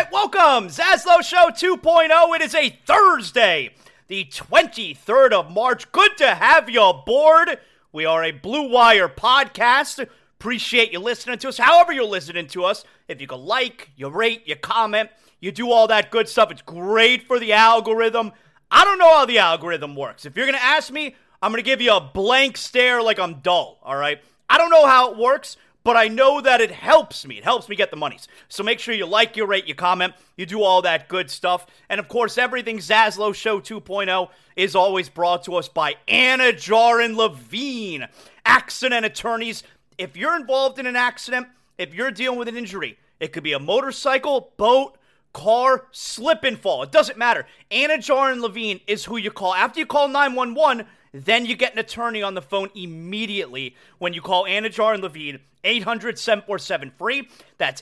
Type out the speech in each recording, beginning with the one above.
Welcome, Zaslow Show 2.0. It is a Thursday, the 23rd of March. Good to have you aboard. We are a Blue Wire podcast. Appreciate you listening to us, however you're listening to us. If you can like, you rate, you comment, you do all that good stuff. It's great for the algorithm. I don't know how the algorithm works. If you're going to ask me, I'm going to give you a blank stare like I'm dull, all right? I don't know how it works, but I know that it helps me. It helps me get the monies. So make sure you like, you rate, you comment, you do all that good stuff. And of course, everything Zaslow Show 2.0 is always brought to us by Anajar and Levine, accident attorneys. If you're involved in an accident, if you're dealing with an injury, it could be a motorcycle, boat, car, slip and fall. It doesn't matter. Anajar and Levine is who you call. After you call 911, then you get an attorney on the phone immediately when you call Anajar and Levine. 800-747-FREE. That's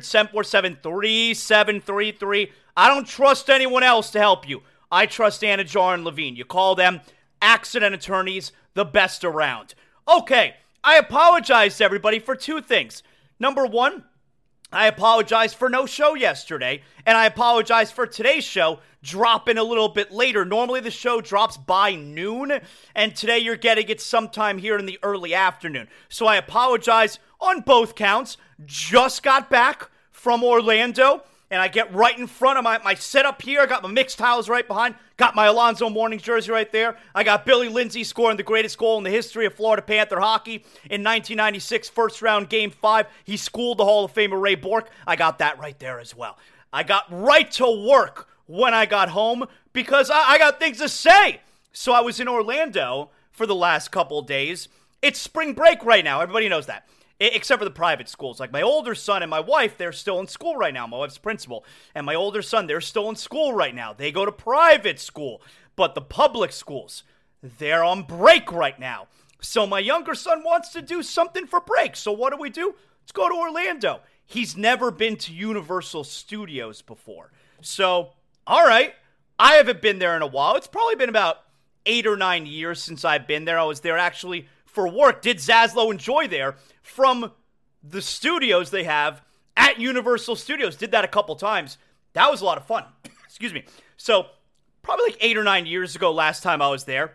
800-747-3733. I don't trust anyone else to help you. I trust Anajar and Levine. You call them accident attorneys, the best around. Okay, I apologize to everybody for two things. Number one, I apologize for no show yesterday, and I apologize for today's show dropping a little bit later. Normally the show drops by noon, and today you're getting it sometime here in the early afternoon. So I apologize on both counts. Just got back from Orlando, and I get right in front of my setup here. I got my mixed towels right behind. Got my Alonzo Mourning jersey right there. I got Billy Lindsay scoring the greatest goal in the history of Florida Panther hockey in 1996, first round, game 5. He schooled the Hall of Famer Ray Bourque. I got that right there as well. I got right to work when I got home because I got things to say. So I was in Orlando for the last couple days. It's spring break right now. Everybody knows that. Except for the private schools. Like my older son and my wife, they're still in school right now. My wife's principal. And my older son, they're still in school right now. They go to private school. But the public schools, they're on break right now. So my younger son wants to do something for break. So what do? Let's go to Orlando. He's never been to Universal Studios before. So, all right. I haven't been there in a while. It's probably been about 8 or 9 years since I've been there. I was there actually for work. Did Zaslow enjoy there from the studios they have at Universal Studios. Did that a couple times. That was a lot of fun. Excuse me. So probably like 8 or 9 years ago last time I was there.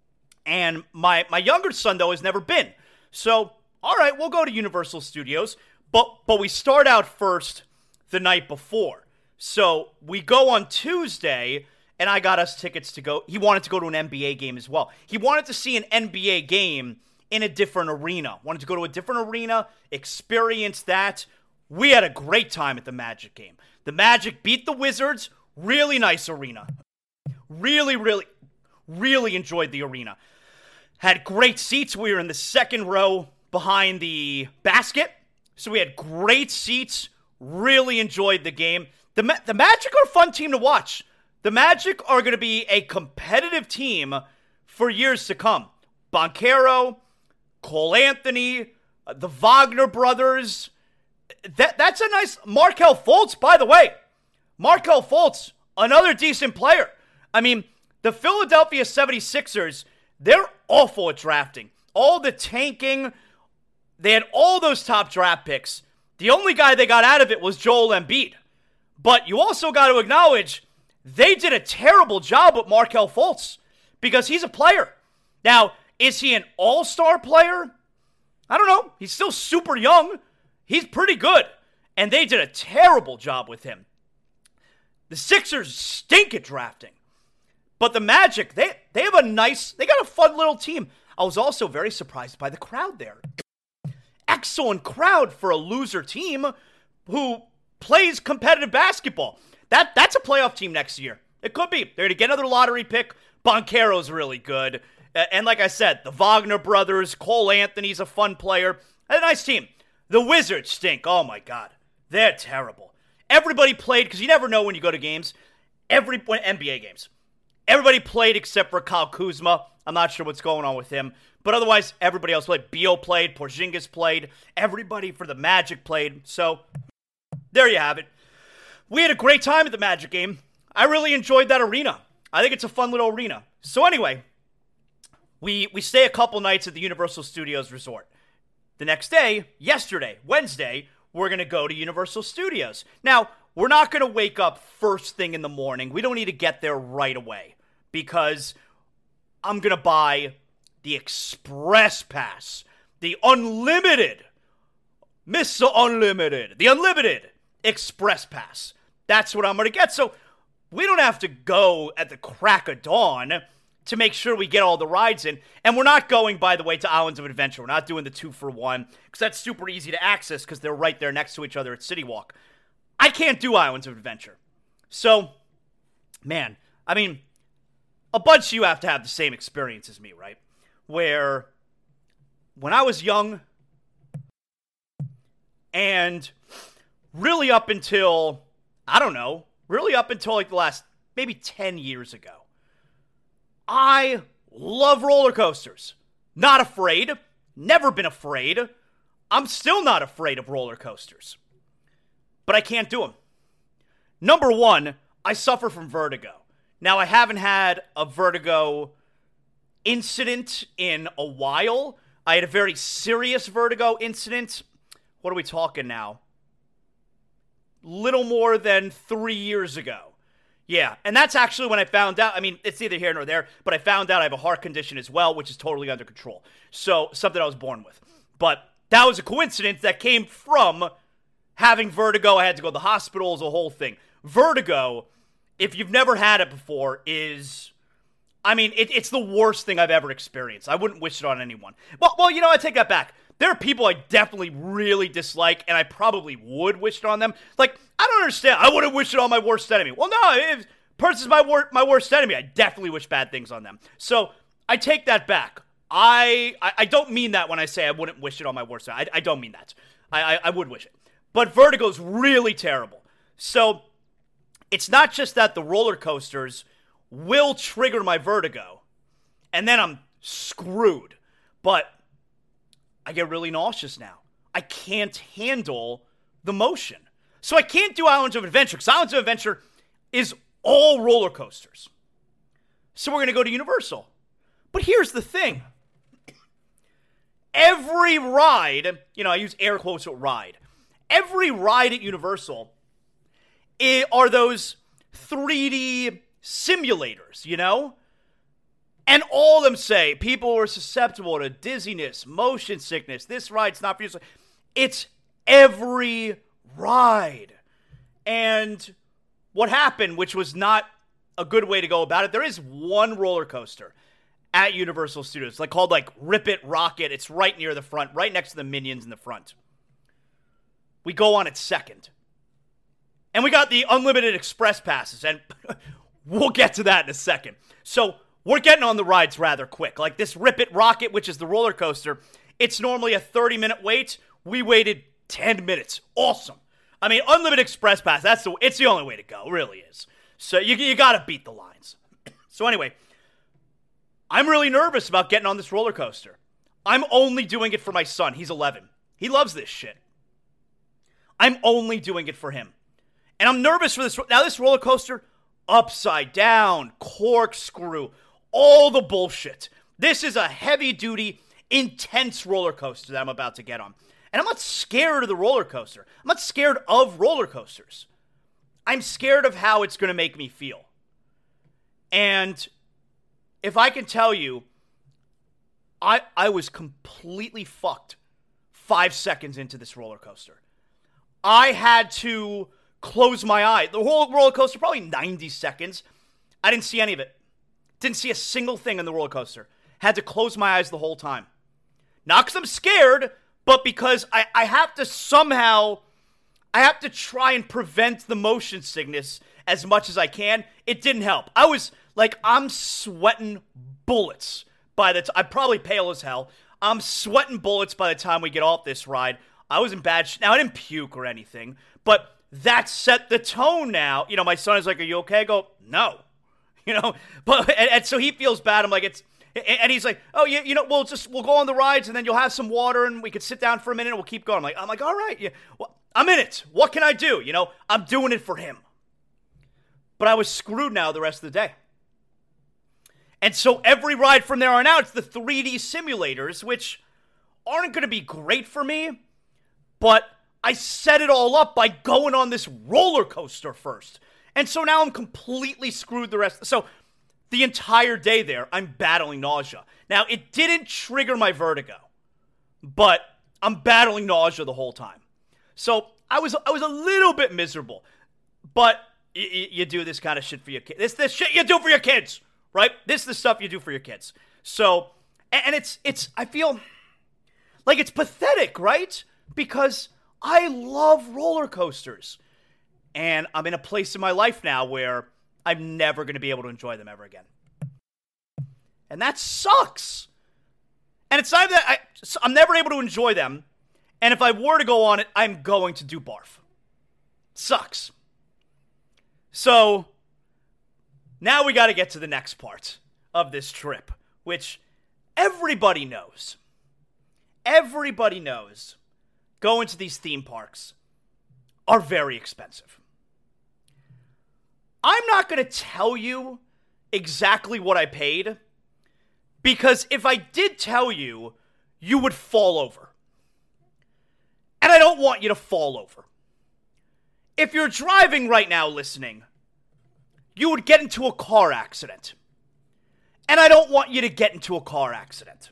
And my younger son, though, has never been. So, all right, we'll go to Universal Studios. But we start out first the night before. So we go on Tuesday, and I got us tickets to go. He wanted to go to an NBA game as well. He wanted to see an NBA game in a different arena. Wanted to go to a different arena, experience that. We had a great time at the Magic game. The Magic beat the Wizards. Really nice arena. Really, really, really enjoyed the arena. Had great seats. We were in the second row behind the basket. So we had great seats. Really enjoyed the game. The Magic are a fun team to watch. The Magic are going to be a competitive team for years to come. Banchero, Cole Anthony, the Wagner brothers. That's a nice... Markelle Fultz, by the way. Markelle Fultz, another decent player. I mean, the Philadelphia 76ers, they're awful at drafting. All the tanking, they had all those top draft picks. The only guy they got out of it was Joel Embiid. But you also got to acknowledge, they did a terrible job with Markelle Fultz because he's a player. Now, is he an all-star player? I don't know. He's still super young. He's pretty good. And they did a terrible job with him. The Sixers stink at drafting. But the Magic, they have they got a fun little team. I was also very surprised by the crowd there. Excellent crowd for a loser team who plays competitive basketball. That's a playoff team next year. It could be. They're going to get another lottery pick. Banchero's really good. And like I said, the Wagner brothers, Cole Anthony's a fun player. A nice team. The Wizards stink. Oh, my God. They're terrible. Everybody played, because you never know when you go to games. NBA games. Everybody played except for Kyle Kuzma. I'm not sure what's going on with him. But otherwise, everybody else played. Beal played. Porzingis played. Everybody for the Magic played. So, there you have it. We had a great time at the Magic game. I really enjoyed that arena. I think it's a fun little arena. So anyway, we stay a couple nights at the Universal Studios Resort. The next day, yesterday, Wednesday, we're going to go to Universal Studios. Now, we're not going to wake up first thing in the morning. We don't need to get there right away because I'm going to buy the Express Pass, the unlimited Express Pass. That's what I'm going to get. So we don't have to go at the crack of dawn to make sure we get all the rides in. And we're not going, by the way, to Islands of Adventure. We're not doing the 2-for-1 because that's super easy to access because they're right there next to each other at City Walk. I can't do Islands of Adventure. So, man, I mean, a bunch of you have to have the same experience as me, right? Where when I was young and really up until, like the last maybe 10 years ago, I love roller coasters. Not afraid. Never been afraid. I'm still not afraid of roller coasters. But I can't do them. Number one, I suffer from vertigo. Now, I haven't had a vertigo incident in a while. I had a very serious vertigo incident. What are we talking now? Little more than 3 years ago. Yeah, and that's actually when I found out, I mean, it's neither here nor there, but I found out I have a heart condition as well, which is totally under control. So, something I was born with. But that was a coincidence that came from having vertigo. I had to go to the hospital, the whole thing. Vertigo, if you've never had it before, is, I mean, it's the worst thing I've ever experienced. I wouldn't wish it on anyone. Well, I take that back. There are people I definitely really dislike, and I probably would wish it on them. Like, I don't understand. I wouldn't wish it on my worst enemy. Well, no, if a person's my worst enemy, I definitely wish bad things on them. So, I take that back. I don't mean that when I say I wouldn't wish it on my worst enemy. I don't mean that. I would wish it. But vertigo's really terrible. So, it's not just that the roller coasters will trigger my vertigo, and then I'm screwed. But I get really nauseous now. I can't handle the motion. So I can't do Islands of Adventure, because Islands of Adventure is all roller coasters. So we're going to go to Universal. But here's the thing. Every ride, I use air quotes with ride. Every ride at Universal are those 3D simulators, And all of them say people are susceptible to dizziness, motion sickness. This ride's not for you. It's every ride. And what happened, which was not a good way to go about it, there is one roller coaster at Universal Studios, called Rip It Rocket. It's right near the front, right next to the Minions in the front. We go on its second. And we got the unlimited express passes, and we'll get to that in a second. So, we're getting on the rides rather quick. Like this Rip It Rocket, which is the roller coaster, it's normally a 30-minute wait. We waited 10 minutes. Awesome. I mean, unlimited express pass, it's the only way to go. It really is. So you got to beat the lines. So anyway, I'm really nervous about getting on this roller coaster. I'm only doing it for my son. He's 11. He loves this shit. I'm only doing it for him. And I'm nervous for this. Now, this roller coaster, upside down, corkscrew, all the bullshit. This is a heavy-duty, intense roller coaster that I'm about to get on. And I'm not scared of the roller coaster. I'm not scared of roller coasters. I'm scared of how it's going to make me feel. And if I can tell you, I was completely fucked 5 seconds into this roller coaster. I had to close my eye. The whole roller coaster, probably 90 seconds. I didn't see any of it. Didn't see a single thing in the roller coaster. Had to close my eyes the whole time. Not because I'm scared, but because I have to somehow, I have to try and prevent the motion sickness as much as I can. It didn't help. I was I'm sweating bullets by the time, I'm probably pale as hell. I'm sweating bullets by the time we get off this ride. I was in bad Now, I didn't puke or anything, but that set the tone now. My son is like, are you okay? I go, no. But and so he feels bad. I'm like, and he's like, oh, yeah, we'll go on the rides and then you'll have some water and we could sit down for a minute and we'll keep going. I'm like, all right, yeah, well, I'm in it. What can I do? I'm doing it for him. But I was screwed now the rest of the day. And so every ride from there on out, it's the 3D simulators, which aren't going to be great for me, but I set it all up by going on this roller coaster first. And so now I'm completely screwed the rest. So the entire day there, I'm battling nausea. Now, it didn't trigger my vertigo, but I'm battling nausea the whole time. So I was a little bit miserable, but you do this kind of shit for your kids. This shit you do for your kids, right? This is the stuff you do for your kids. So, and it's I feel like it's pathetic, right? Because I love roller coasters. And I'm in a place in my life now where I'm never going to be able to enjoy them ever again. And that sucks. And it's not that I'm never able to enjoy them. And if I were to go on it, I'm going to do barf. Sucks. So now we got to get to the next part of this trip, which everybody knows. Everybody knows going to these theme parks are very expensive. I'm not going to tell you exactly what I paid, because if I did tell you, you would fall over. And I don't want you to fall over. If you're driving right now listening, you would get into a car accident. And I don't want you to get into a car accident.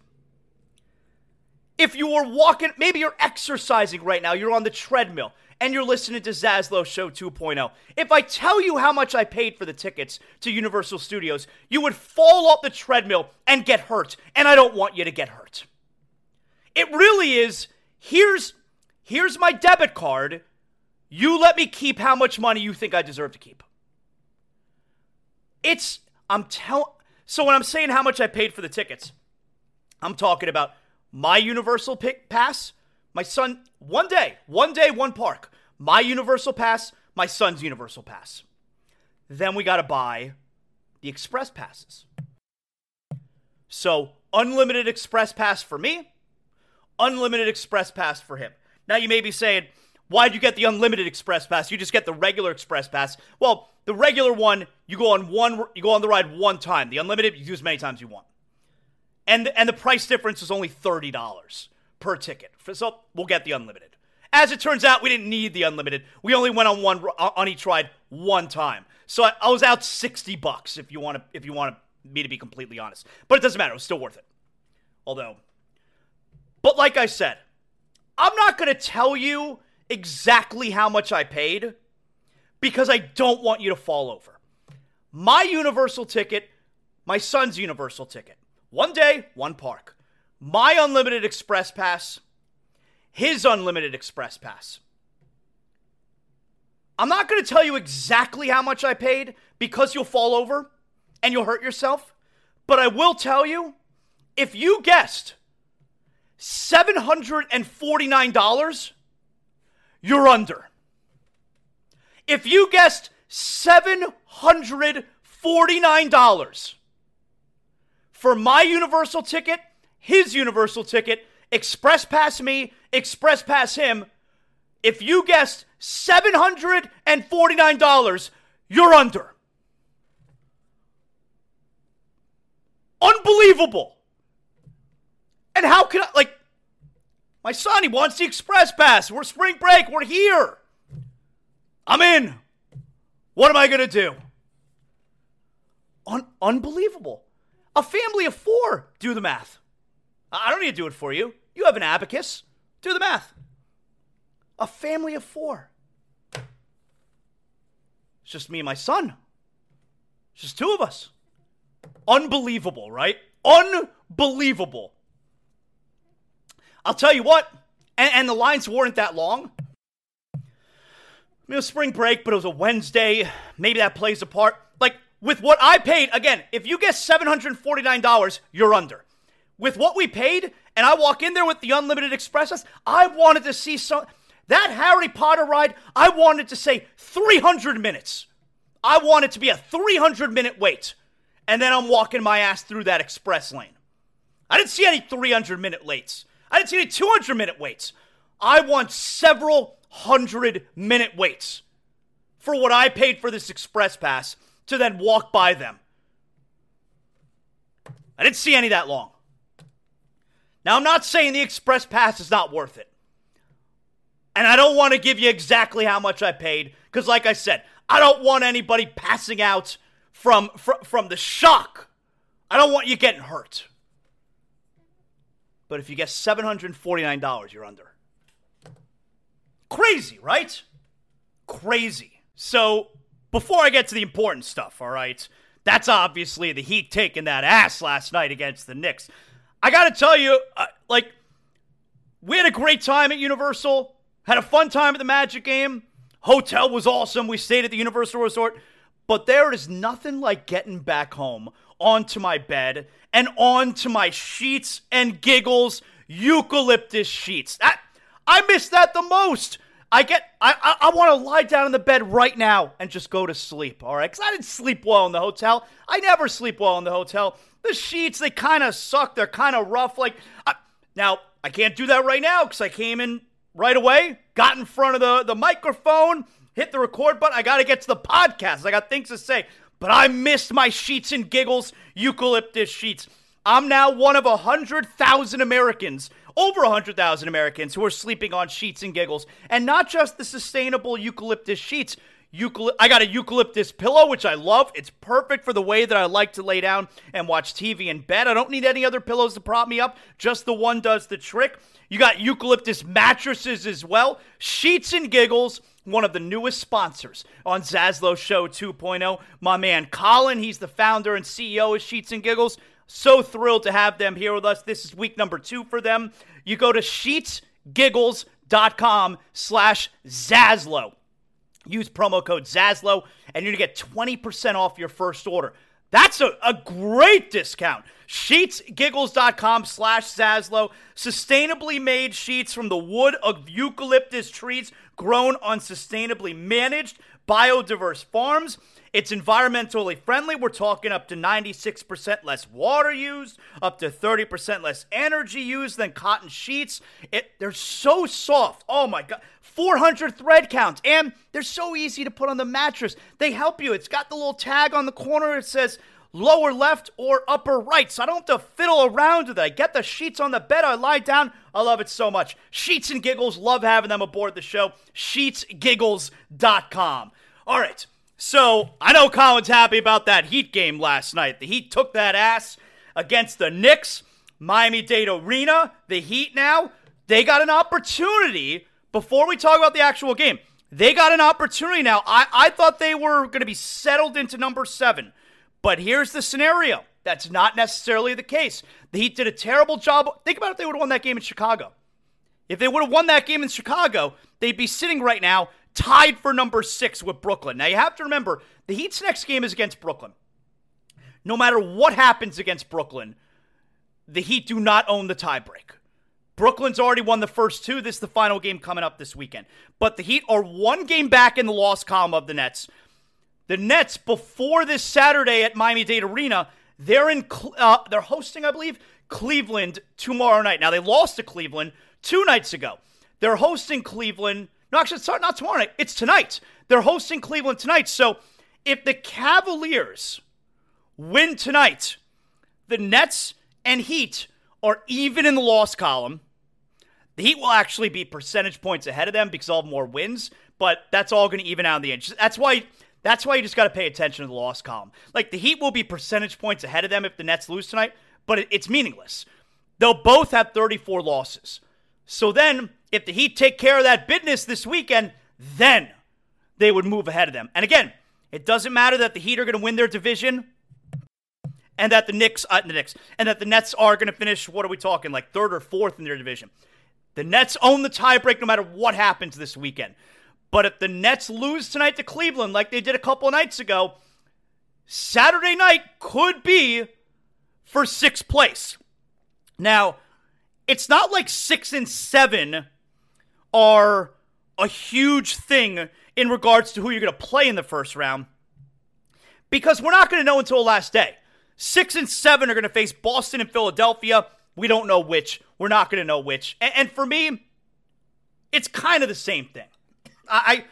If you were walking, maybe you're exercising right now, you're on the treadmill, and you're listening to Zaslow Show 2.0. If I tell you how much I paid for the tickets to Universal Studios, you would fall off the treadmill and get hurt, and I don't want you to get hurt. It really is, here's my debit card, you let me keep how much money you think I deserve to keep. So when I'm saying how much I paid for the tickets, I'm talking about my Universal Pass, my son, one day, one park. My Universal Pass, my son's Universal Pass. Then we got to buy the Express Passes. So, unlimited Express Pass for me, unlimited Express Pass for him. Now you may be saying, why'd you get the unlimited Express Pass? You just get the regular Express Pass. Well, the regular one, you go on the ride one time. The unlimited, you do as many times as you want. And the price difference is only $30 per ticket. So we'll get the unlimited. As it turns out, we didn't need the unlimited. We only went on each ride one time. So I was out $60 if you want me to be completely honest. But it doesn't matter. It was still worth it. But like I said, I'm not going to tell you exactly how much I paid because I don't want you to fall over. My Universal ticket, my son's Universal ticket. One day, one park. My unlimited Express Pass, his unlimited Express Pass. I'm not going to tell you exactly how much I paid because you'll fall over and you'll hurt yourself. But I will tell you, if you guessed $749, you're under. If you guessed $749 for my Universal ticket, his Universal ticket, Express Pass me, Express Pass him, if you guessed $749, you're under. Unbelievable. And how can I, my son, he wants the Express Pass. We're spring break. We're here. I'm in. What am I going to do? Unbelievable. A family of 4. Do the math. I don't need to do it for you. You have an abacus. Do the math. A family of 4. It's just me and my son. It's just 2 of us. Unbelievable, right? Unbelievable. I'll tell you what, and the lines weren't that long. It was spring break, but it was a Wednesday. Maybe that plays a part. With what I paid, again, if you guess $749, you're under. With what we paid, and I walk in there with the unlimited Express Pass, I wanted to see that Harry Potter ride, I wanted to say 300 minutes. I want it to be a 300-minute wait. And then I'm walking my ass through that express lane. I didn't see any 300-minute waits. I didn't see any 200-minute waits. I want several 100-minute waits for what I paid for this Express Pass to then walk by them. I didn't see any that long. Now, I'm not saying the Express Pass is not worth it. And I don't want to give you exactly how much I paid, because like I said, I don't want anybody passing out from the shock. I don't want you getting hurt. But if you guess $749, you're under. Crazy, right? Crazy. So, before I get to the important stuff, all right? That's obviously the Heat taking that ass last night against the Knicks. I got to tell you, we had a great time at Universal. Had a fun time at the Magic game. Hotel was awesome. We stayed at the Universal Resort. But there is nothing like getting back home onto my bed and onto my sheets and giggles eucalyptus sheets. I miss that the most. I want to lie down in the bed right now and just go to sleep, all right? Because I didn't sleep well in the hotel. I never sleep well in the hotel. The sheets, they kind of suck. They're kind of rough. Now, I can't do that right now because I came in right away, got in front of the microphone, hit the record button. I got to get to the podcast. I got things to say. But I missed my sheets and giggles eucalyptus sheets. I'm now one of 100,000 Americans, over 100,000 Americans who are sleeping on sheets and giggles. And not just the sustainable eucalyptus sheets. I got a eucalyptus pillow, which I love. It's perfect for the way that I like to lay down and watch TV in bed. I don't need any other pillows to prop me up. Just the one does the trick. You got eucalyptus mattresses as well. Sheets and Giggles, one of the newest sponsors on Zaslow Show 2.0. My man Colin, he's the founder and CEO of Sheets and Giggles. So thrilled to have them here with us. This is week number 2 for them. You go to sheetsgiggles.com/Zaslow. Use promo code Zaslow, and you're going to get 20% off your first order. That's a great discount. Sheetsgiggles.com/Zaslow. Sustainably made sheets from the wood of eucalyptus trees grown on sustainably managed, biodiverse farms. It's environmentally friendly. We're talking up to 96% less water used, up to 30% less energy used than cotton sheets. They're so soft. Oh my God. 400 thread counts. And they're so easy to put on the mattress. They help you. It's got the little tag on the corner. It says lower left or upper right. So I don't have to fiddle around with it. I get the sheets on the bed. I lie down. I love it so much. Sheets and Giggles. Love having them aboard the show. Sheetsgiggles.com. All right. So, I know Colin's happy about that Heat game last night. The Heat took that ass against the Knicks. Miami-Dade Arena, the Heat now, they got an opportunity. Before we talk about the actual game, they got an opportunity now. I thought they were going to be settled into number 7. But here's the scenario. That's not necessarily the case. The Heat did a terrible job. Think about if they would have won that game in Chicago. If they would have won that game in Chicago, they'd be sitting right now tied for number 6 with Brooklyn. Now, you have to remember, the Heat's next game is against Brooklyn. No matter what happens against Brooklyn, the Heat do not own the tiebreak. Brooklyn's already won the first 2. This is the final game coming up this weekend. But the Heat are 1 game back in the loss column of the Nets. The Nets, before this Saturday at Miami-Dade Arena, they're hosting, I believe, Cleveland tomorrow night. Now, they lost to Cleveland 2 nights ago. They're hosting Cleveland. No, actually, it's not tomorrow night. It's tonight. They're hosting Cleveland tonight. So if the Cavaliers win tonight, the Nets and Heat are even in the loss column. The Heat will actually be percentage points ahead of them because they'll have more wins, but that's all going to even out in the end. That's why you just got to pay attention to the loss column. Like, the Heat will be percentage points ahead of them if the Nets lose tonight, but it's meaningless. They'll both have 34 losses. So then, if the Heat take care of that business this weekend, then they would move ahead of them. And again, it doesn't matter that the Heat are going to win their division and that the Nets are going to finish, what are we talking, like 3rd or 4th in their division. The Nets own the tiebreak no matter what happens this weekend. But if the Nets lose tonight to Cleveland like they did a couple of nights ago, Saturday night could be for 6th place. Now, it's not like 6 and 7 are a huge thing in regards to who you're going to play in the first round, because we're not going to know until the last day. 6 and 7 are going to face Boston and Philadelphia. We don't know which. We're not going to know which. And for me, it's kind of the same thing. I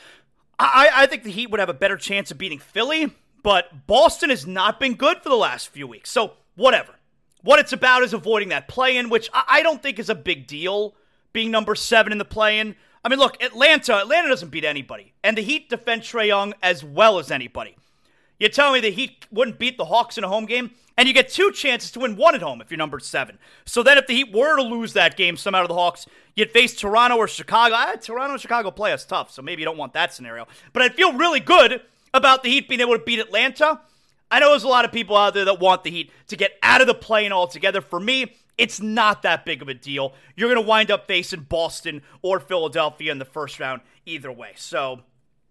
think the Heat would have a better chance of beating Philly, but Boston has not been good for the last few weeks. So, whatever. What it's about is avoiding that play-in, which I don't think is a big deal, being number 7 in the play-in. I mean, look, Atlanta doesn't beat anybody. And the Heat defend Trae Young as well as anybody. You're telling me the Heat wouldn't beat the Hawks in a home game? And you get 2 chances to win 1 at home if you're number 7. So then if the Heat were to lose that game somehow to the Hawks, you'd face Toronto or Chicago. Toronto and Chicago play us tough, so maybe you don't want that scenario. But I'd feel really good about the Heat being able to beat Atlanta. I know there's a lot of people out there that want the Heat to get out of the play-in altogether. For me, it's not that big of a deal. You're going to wind up facing Boston or Philadelphia in the first round either way. So,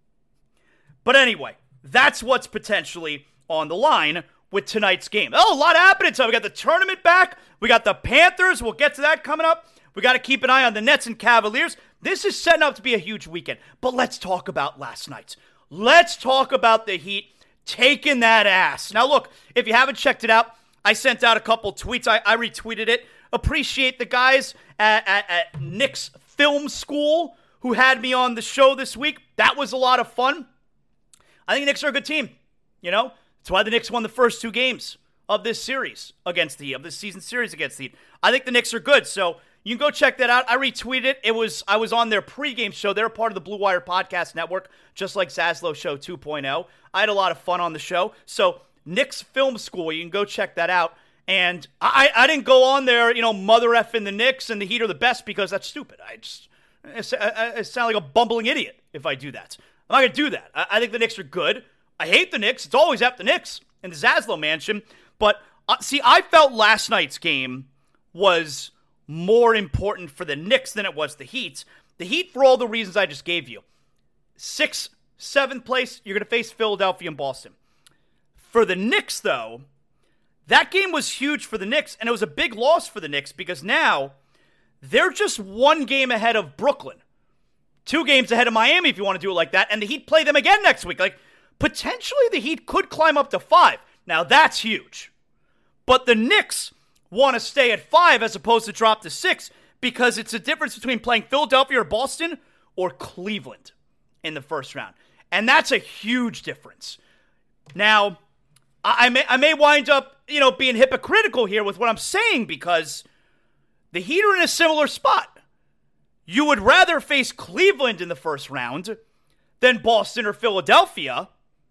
but anyway, that's what's potentially on the line with tonight's game. Oh, a lot happening tonight. We got the tournament back. We got the Panthers. We'll get to that coming up. We got to keep an eye on the Nets and Cavaliers. This is setting up to be a huge weekend. But let's talk about last night. Let's talk about the Heat taking that ass. Now, look, if you haven't checked it out, I sent out a couple tweets. I retweeted it. Appreciate the guys at Knicks Film School who had me on the show this week. That was a lot of fun. I think the Knicks are a good team. You know, that's why the Knicks won the first 2 games of this series against the Heat, of this season series against the Heat. I think the Knicks are good, so you can go check that out. I retweeted it. I was on their pregame show. They're part of the Blue Wire Podcast Network, just like Zaslow Show 2.0. I had a lot of fun on the show. So Knicks Film School, you can go check that out. And I didn't go on there, you know, mother effing the Knicks and the Heat are the best because that's stupid. I sound like a bumbling idiot if I do that. I'm not going to do that. I think the Knicks are good. I hate the Knicks. It's always at the Knicks in the Zaslow Mansion. But, see, I felt last night's game was more important for the Knicks than it was the Heat. The Heat, for all the reasons I just gave you. 6th, 7th place, you're going to face Philadelphia and Boston. For the Knicks, though, that game was huge for the Knicks, and it was a big loss for the Knicks because now they're just 1 game ahead of Brooklyn. 2 games ahead of Miami if you want to do it like that, and the Heat play them again next week. Like, potentially the Heat could climb up to 5. Now, that's huge. But the Knicks want to stay at 5 as opposed to drop to 6 because it's a difference between playing Philadelphia or Boston or Cleveland in the first round. And that's a huge difference. Now, I may wind up, you know, being hypocritical here with what I'm saying because the Heat are in a similar spot. You would rather face Cleveland in the first round than Boston or Philadelphia.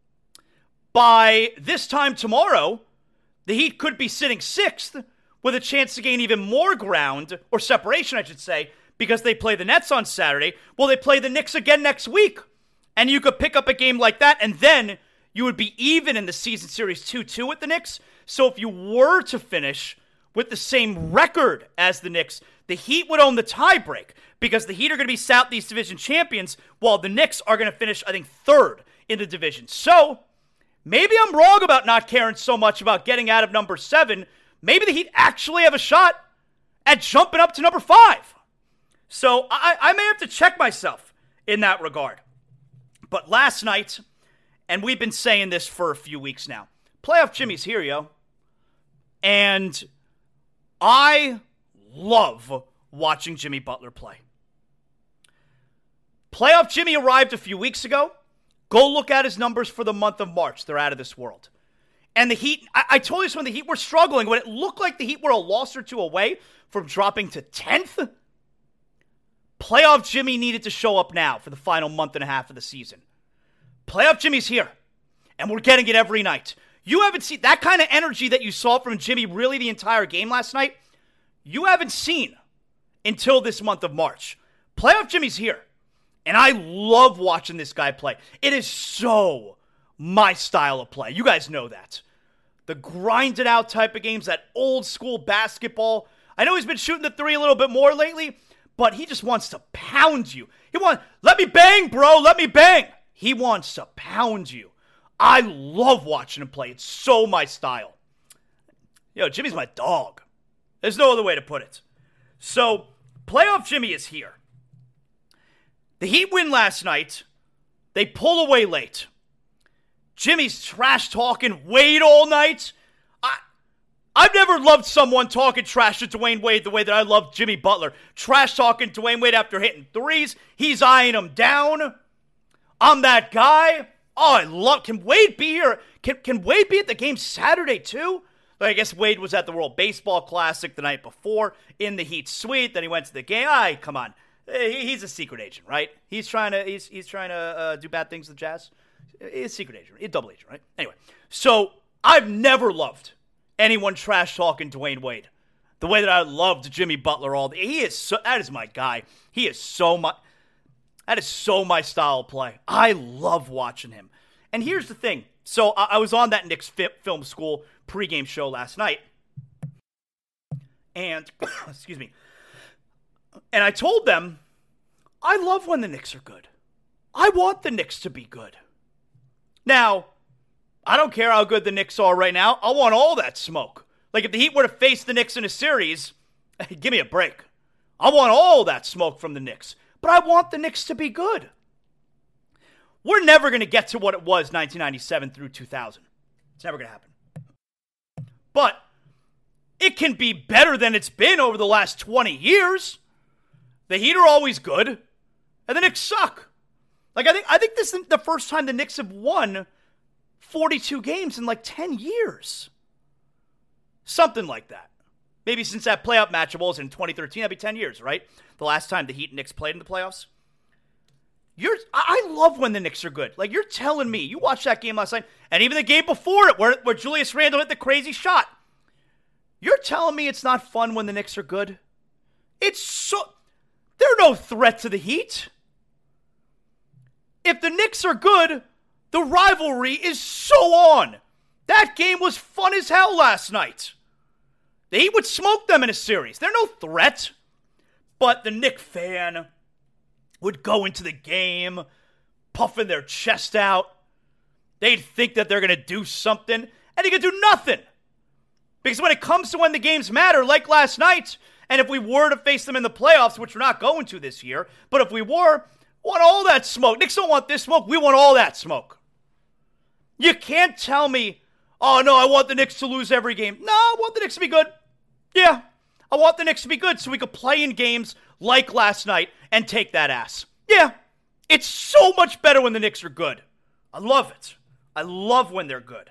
By this time tomorrow, the Heat could be sitting 6th with a chance to gain even more ground, or separation, I should say, because they play the Nets on Saturday. Well, they play the Knicks again next week. And you could pick up a game like that, and then you would be even in the season series 2-2 with the Knicks. So if you were to finish with the same record as the Knicks, the Heat would own the tiebreak because the Heat are going to be Southeast Division champions while the Knicks are going to finish, I think, 3rd in the division. So maybe I'm wrong about not caring so much about getting out of number 7. Maybe the Heat actually have a shot at jumping up to number 5. So I may have to check myself in that regard. But last night, and we've been saying this for a few weeks now, Playoff Jimmy's here, yo. And I love watching Jimmy Butler play. Playoff Jimmy arrived a few weeks ago. Go look at his numbers for the month of March. They're out of this world. And the Heat, I told you this when the Heat were struggling, when it looked like the Heat were a loss or 2 away from dropping to 10th, Playoff Jimmy needed to show up now for the final month and a half of the season. Playoff Jimmy's here, and we're getting it every night. You haven't seen that kind of energy that you saw from Jimmy really the entire game last night. You haven't seen until this month of March. Playoff Jimmy's here, and I love watching this guy play. It is so my style of play. You guys know that. The grinded out type of games, that old school basketball. I know he's been shooting the 3 a little bit more lately, but he just wants to pound you. Let me bang, bro, let me bang. He wants to pound you. I love watching him play. It's so my style. Yo, Jimmy's my dog. There's no other way to put it. So, Playoff Jimmy is here. The Heat win last night. They pull away late. Jimmy's trash talking Wade all night. I've never loved someone talking trash to Dwayne Wade the way that I love Jimmy Butler. Trash talking Dwayne Wade after hitting 3s. He's eyeing him down. I'm that guy. Oh, can Wade be here? Can Wade be at the game Saturday too? I guess Wade was at the World Baseball Classic the night before in the Heat suite. Then he went to the game. Come on. He's a secret agent, right? He's trying to do bad things to the Jazz. He's a secret agent, a double agent, right? Anyway, so I've never loved anyone trash talking Dwayne Wade the way that I loved Jimmy Butler that is my guy. That is so my style of play. I love watching him. And here's the thing. So I was on that Knicks film school pregame show last night. And, excuse me. And I told them, I love when the Knicks are good. I want the Knicks to be good. Now, I don't care how good the Knicks are right now. I want all that smoke. Like, if the Heat were to face the Knicks in a series, give me a break. I want all that smoke from the Knicks. But I want the Knicks to be good. We're never going to get to what it was 1997 through 2000. It's never going to happen. But it can be better than it's been over the last 20 years. The Heat are always good, and the Knicks suck. Like, I think this is the first time the Knicks have won 42 games in like 10 years. Something like that. Maybe since that playoff matchup was in 2013, that'd be 10 years, right? The last time the Heat and Knicks played in the playoffs. I love when the Knicks are good. Like, you're telling me, you watched that game last night, and even the game before it, where Julius Randle hit the crazy shot. You're telling me it's not fun when the Knicks are good? They're no threat to the Heat. If the Knicks are good, the rivalry is so on. That game was fun as hell last night. The Heat would smoke them in a series. They're no threat. But the Knicks fan would go into the game puffing their chest out. They'd think that they're going to do something, and they could do nothing. Because when it comes to when the games matter, like last night, and if we were to face them in the playoffs, which we're not going to this year, but if we were, we want all that smoke. Knicks don't want this smoke. We want all that smoke. You can't tell me, oh, no, I want the Knicks to lose every game. No, I want the Knicks to be good. Yeah, I want the Knicks to be good so we could play in games like last night and take that ass. Yeah, it's so much better when the Knicks are good. I love it. I love when they're good.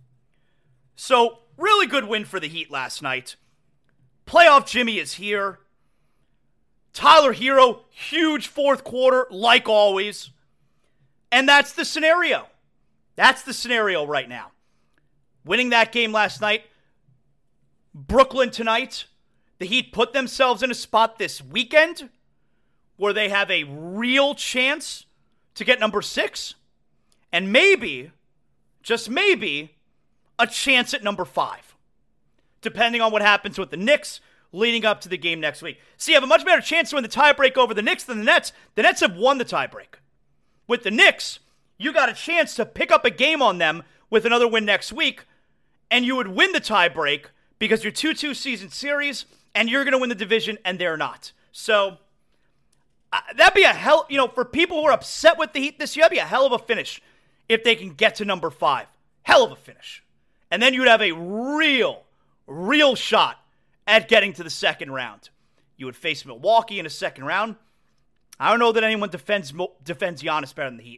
So, really good win for the Heat last night. Playoff Jimmy is here. Tyler Hero, huge fourth quarter, like always. And that's the scenario. That's the scenario right now. Winning that game last night. Brooklyn tonight. The Heat put themselves in a spot this weekend where they have a real chance to get number 6. And maybe, just maybe, a chance at number 5. Depending on what happens with the Knicks leading up to the game next week. See, you have a much better chance to win the tiebreak over the Knicks than the Nets. The Nets have won the tiebreak. With the Knicks, you got a chance to pick up a game on them with another win next week, and you would win the tiebreak because you're 2-2 season series, and you're going to win the division, and they're not. So, that'd be a hell, for people who are upset with the Heat this year, that'd be a hell of a finish if they can get to number 5. Hell of a finish. And then you'd have a real shot at getting to the second round. You would face Milwaukee in a second round. I don't know that anyone defends Giannis better than the Heat.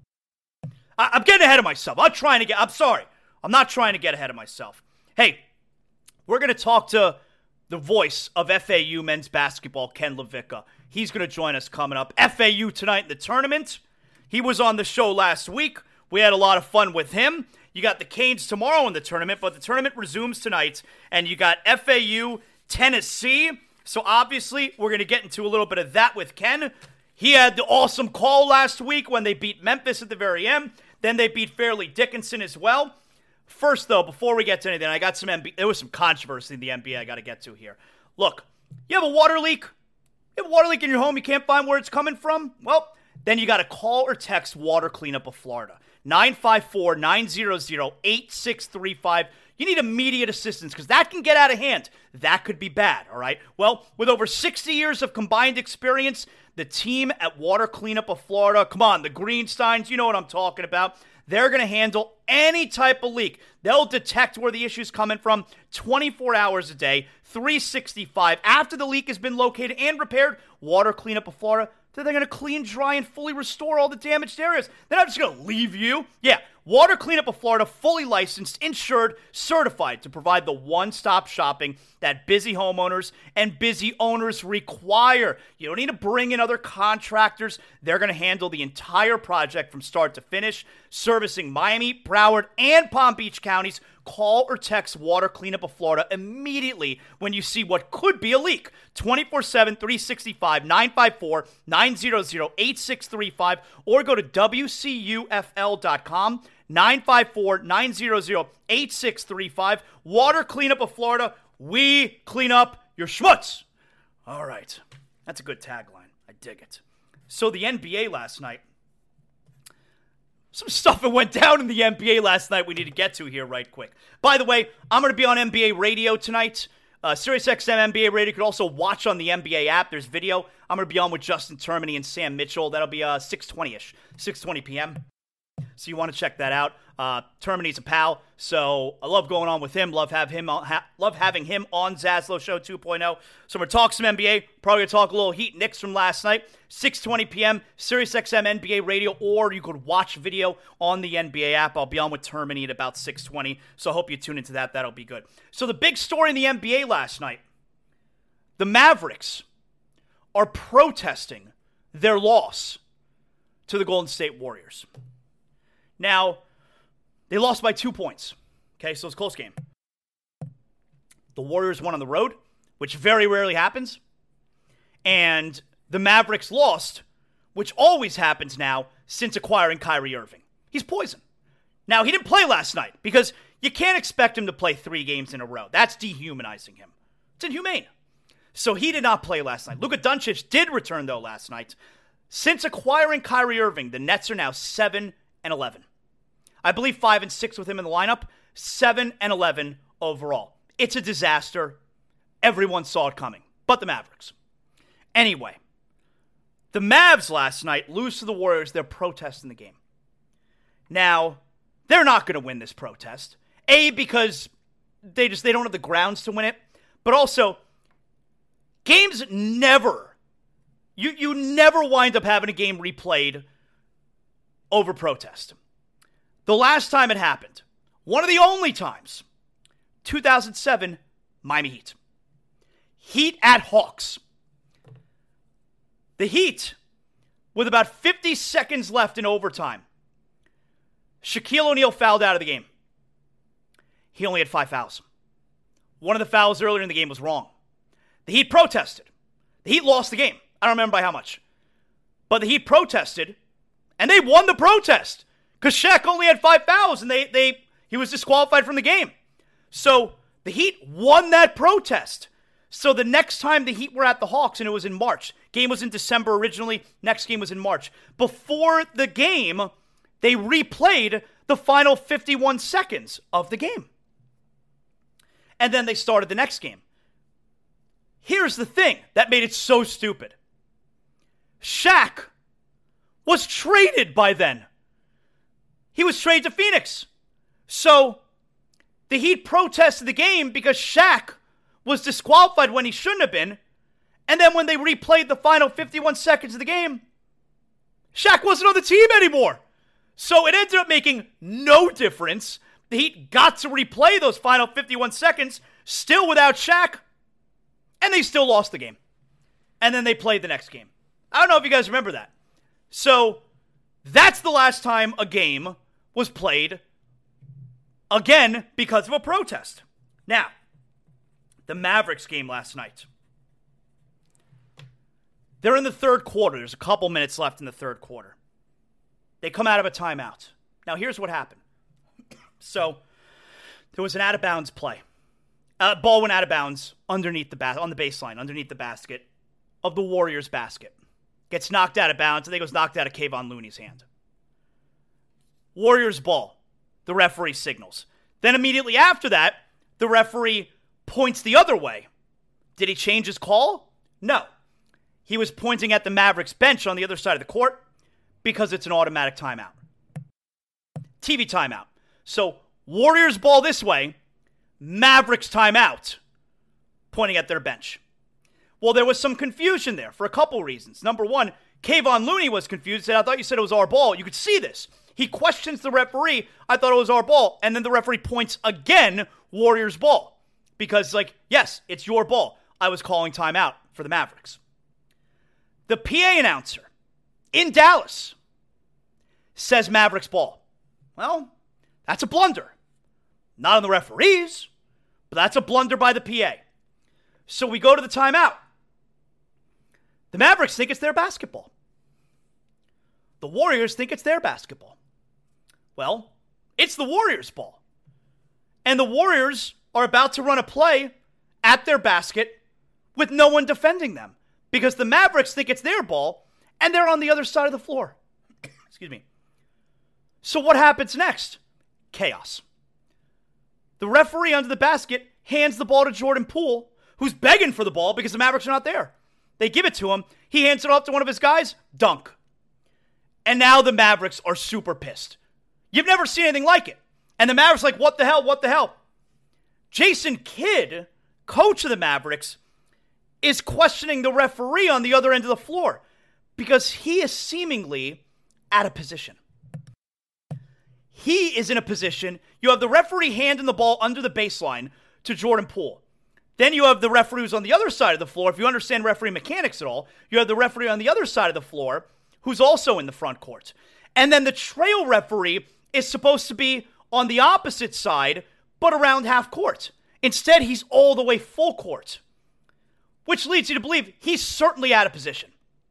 I'm getting ahead of myself. I'm sorry. I'm not trying to get ahead of myself. Hey, we're going to talk to the voice of FAU men's basketball, Ken LaVicka. He's going to join us coming up. FAU tonight in the tournament. He was on the show last week. We had a lot of fun with him. You got the Canes tomorrow in the tournament, but the tournament resumes tonight. And you got FAU, Tennessee. So obviously, we're going to get into a little bit of that with Ken. He had the awesome call last week when they beat Memphis at the very end. Then they beat Fairleigh Dickinson as well. First, though, before we get to anything, I got some there was some controversy in the NBA I got to get to here. Look, you have a water leak. You have a water leak in your home. You can't find where it's coming from. Well, then you got to call or text Water Cleanup of Florida. 954-900-8635. You need immediate assistance because that can get out of hand. That could be bad, all right? Well, with over 60 years of combined experience, the team at Water Cleanup of Florida, come on, the Greensteins, you know what I'm talking about. They're going to handle any type of leak. They'll detect where the issue's coming from 24 hours a day, 365. After the leak has been located and repaired, Water Cleanup of Florida, they're going to clean, dry, and fully restore all the damaged areas. They're not just going to leave you. Yeah, Water Cleanup of Florida, fully licensed, insured, certified to provide the one-stop shopping that busy homeowners and busy owners require. You don't need to bring in other contractors. They're going to handle the entire project from start to finish, servicing Miami, Broward, and Palm Beach counties. Call or text Water Cleanup of Florida immediately when you see what could be a leak. 24/7, 365, 954-900-8635, or go to WCUFL.com, 954-900-8635. Water Cleanup of Florida, we clean up your schmutz. All right. That's a good tagline. I dig it. So the NBA last night. Some stuff that went down in the NBA last night we need to get to here right quick. By the way, I'm going to be on NBA Radio tonight. SiriusXM NBA Radio. You can also watch on the NBA app. There's video. I'm going to be on with Justin Termini and Sam Mitchell. That'll be 6:20-ish, 6:20 p.m. So you want to check that out. Termini's a pal, so I love going on with him. Love having him on Zaslow Show 2.0. So we're talking some NBA. Probably going to talk a little Heat Knicks from last night. 6:20 p.m. SiriusXM NBA Radio, or you could watch video on the NBA app. I'll be on with Termini at about 6:20, so I hope you tune into that. That'll be good. So the big story in the NBA last night, the Mavericks are protesting their loss to the Golden State Warriors. Now, they lost by 2 points. Okay, so it's a close game. The Warriors won on the road, which very rarely happens. And the Mavericks lost, which always happens now since acquiring Kyrie Irving. He's poison. Now, he didn't play last night because you can't expect him to play 3 games in a row. That's dehumanizing him. It's inhumane. So he did not play last night. Luka Doncic did return, though, last night. Since acquiring Kyrie Irving, the Nets are now 7-11. I believe 5-6 with him in the lineup. 7-11 overall. It's a disaster. Everyone saw it coming, but the Mavericks. Anyway, the Mavs last night lose to the Warriors. They're protesting the game. Now, they're not going to win this protest. A, because they don't have the grounds to win it. But also, games never, you never wind up having a game replayed over protest. The last time it happened, one of the only times, 2007, Miami Heat. Heat at Hawks. The Heat, with about 50 seconds left in overtime, Shaquille O'Neal fouled out of the game. He only had 5 fouls. One of the fouls earlier in the game was wrong. The Heat protested. The Heat lost the game. I don't remember by how much. But the Heat protested, and they won the protest. Because Shaq only had 5 fouls, and he was disqualified from the game. So the Heat won that protest. So the next time the Heat were at the Hawks, and it was in March. Game was in December originally. Next game was in March. Before the game, they replayed the final 51 seconds of the game. And then they started the next game. Here's the thing that made it so stupid. Shaq was traded by then. He was traded to Phoenix. So the Heat protested the game because Shaq was disqualified when he shouldn't have been. And then when they replayed the final 51 seconds of the game, Shaq wasn't on the team anymore. So it ended up making no difference. The Heat got to replay those final 51 seconds, still without Shaq, and they still lost the game. And then they played the next game. I don't know if you guys remember that. So that's the last time a game was played again because of a protest. Now, the Mavericks game last night. They're in the third quarter. There's a couple minutes left in the third quarter. They come out of a timeout. Now, here's what happened. So, there was an out-of-bounds play. Ball went out of bounds underneath on the baseline, underneath the basket of the Warriors' basket. Gets knocked out of bounds, and then goes knocked out of Kevon Looney's hand. Warriors ball. The referee signals. Then immediately after that, the referee points the other way. Did he change his call? No. He was pointing at the Mavericks bench on the other side of the court because it's an automatic timeout. TV timeout. So, Warriors ball this way, Mavericks timeout, pointing at their bench. Well, there was some confusion there for a couple reasons. Number one, Kevon Looney was confused. Said, I thought you said it was our ball. You could see this. He questions the referee. I thought it was our ball. And then the referee points again, Warriors ball. Because, yes, it's your ball. I was calling timeout for the Mavericks. The PA announcer in Dallas says Mavericks ball. Well, that's a blunder. Not on the referees, but that's a blunder by the PA. So we go to the timeout. The Mavericks think it's their basketball. The Warriors think it's their basketball. Well, it's the Warriors' ball. And the Warriors are about to run a play at their basket with no one defending them because the Mavericks think it's their ball and they're on the other side of the floor. Excuse me. So what happens next? Chaos. The referee under the basket hands the ball to Jordan Poole, who's begging for the ball because the Mavericks are not there. They give it to him. He hands it off to one of his guys. Dunk. And now the Mavericks are super pissed. You've never seen anything like it. And the Mavericks like, what the hell? What the hell? Jason Kidd, coach of the Mavericks, is questioning the referee on the other end of the floor because he is seemingly out of position. He is in a position, you have the referee handing the ball under the baseline to Jordan Poole. Then you have the referee who's on the other side of the floor. If you understand referee mechanics at all, you have the referee on the other side of the floor who's also in the front court. And then the trail referee is supposed to be on the opposite side, but around half court. Instead, he's all the way full court, which leads you to believe he's certainly out of position.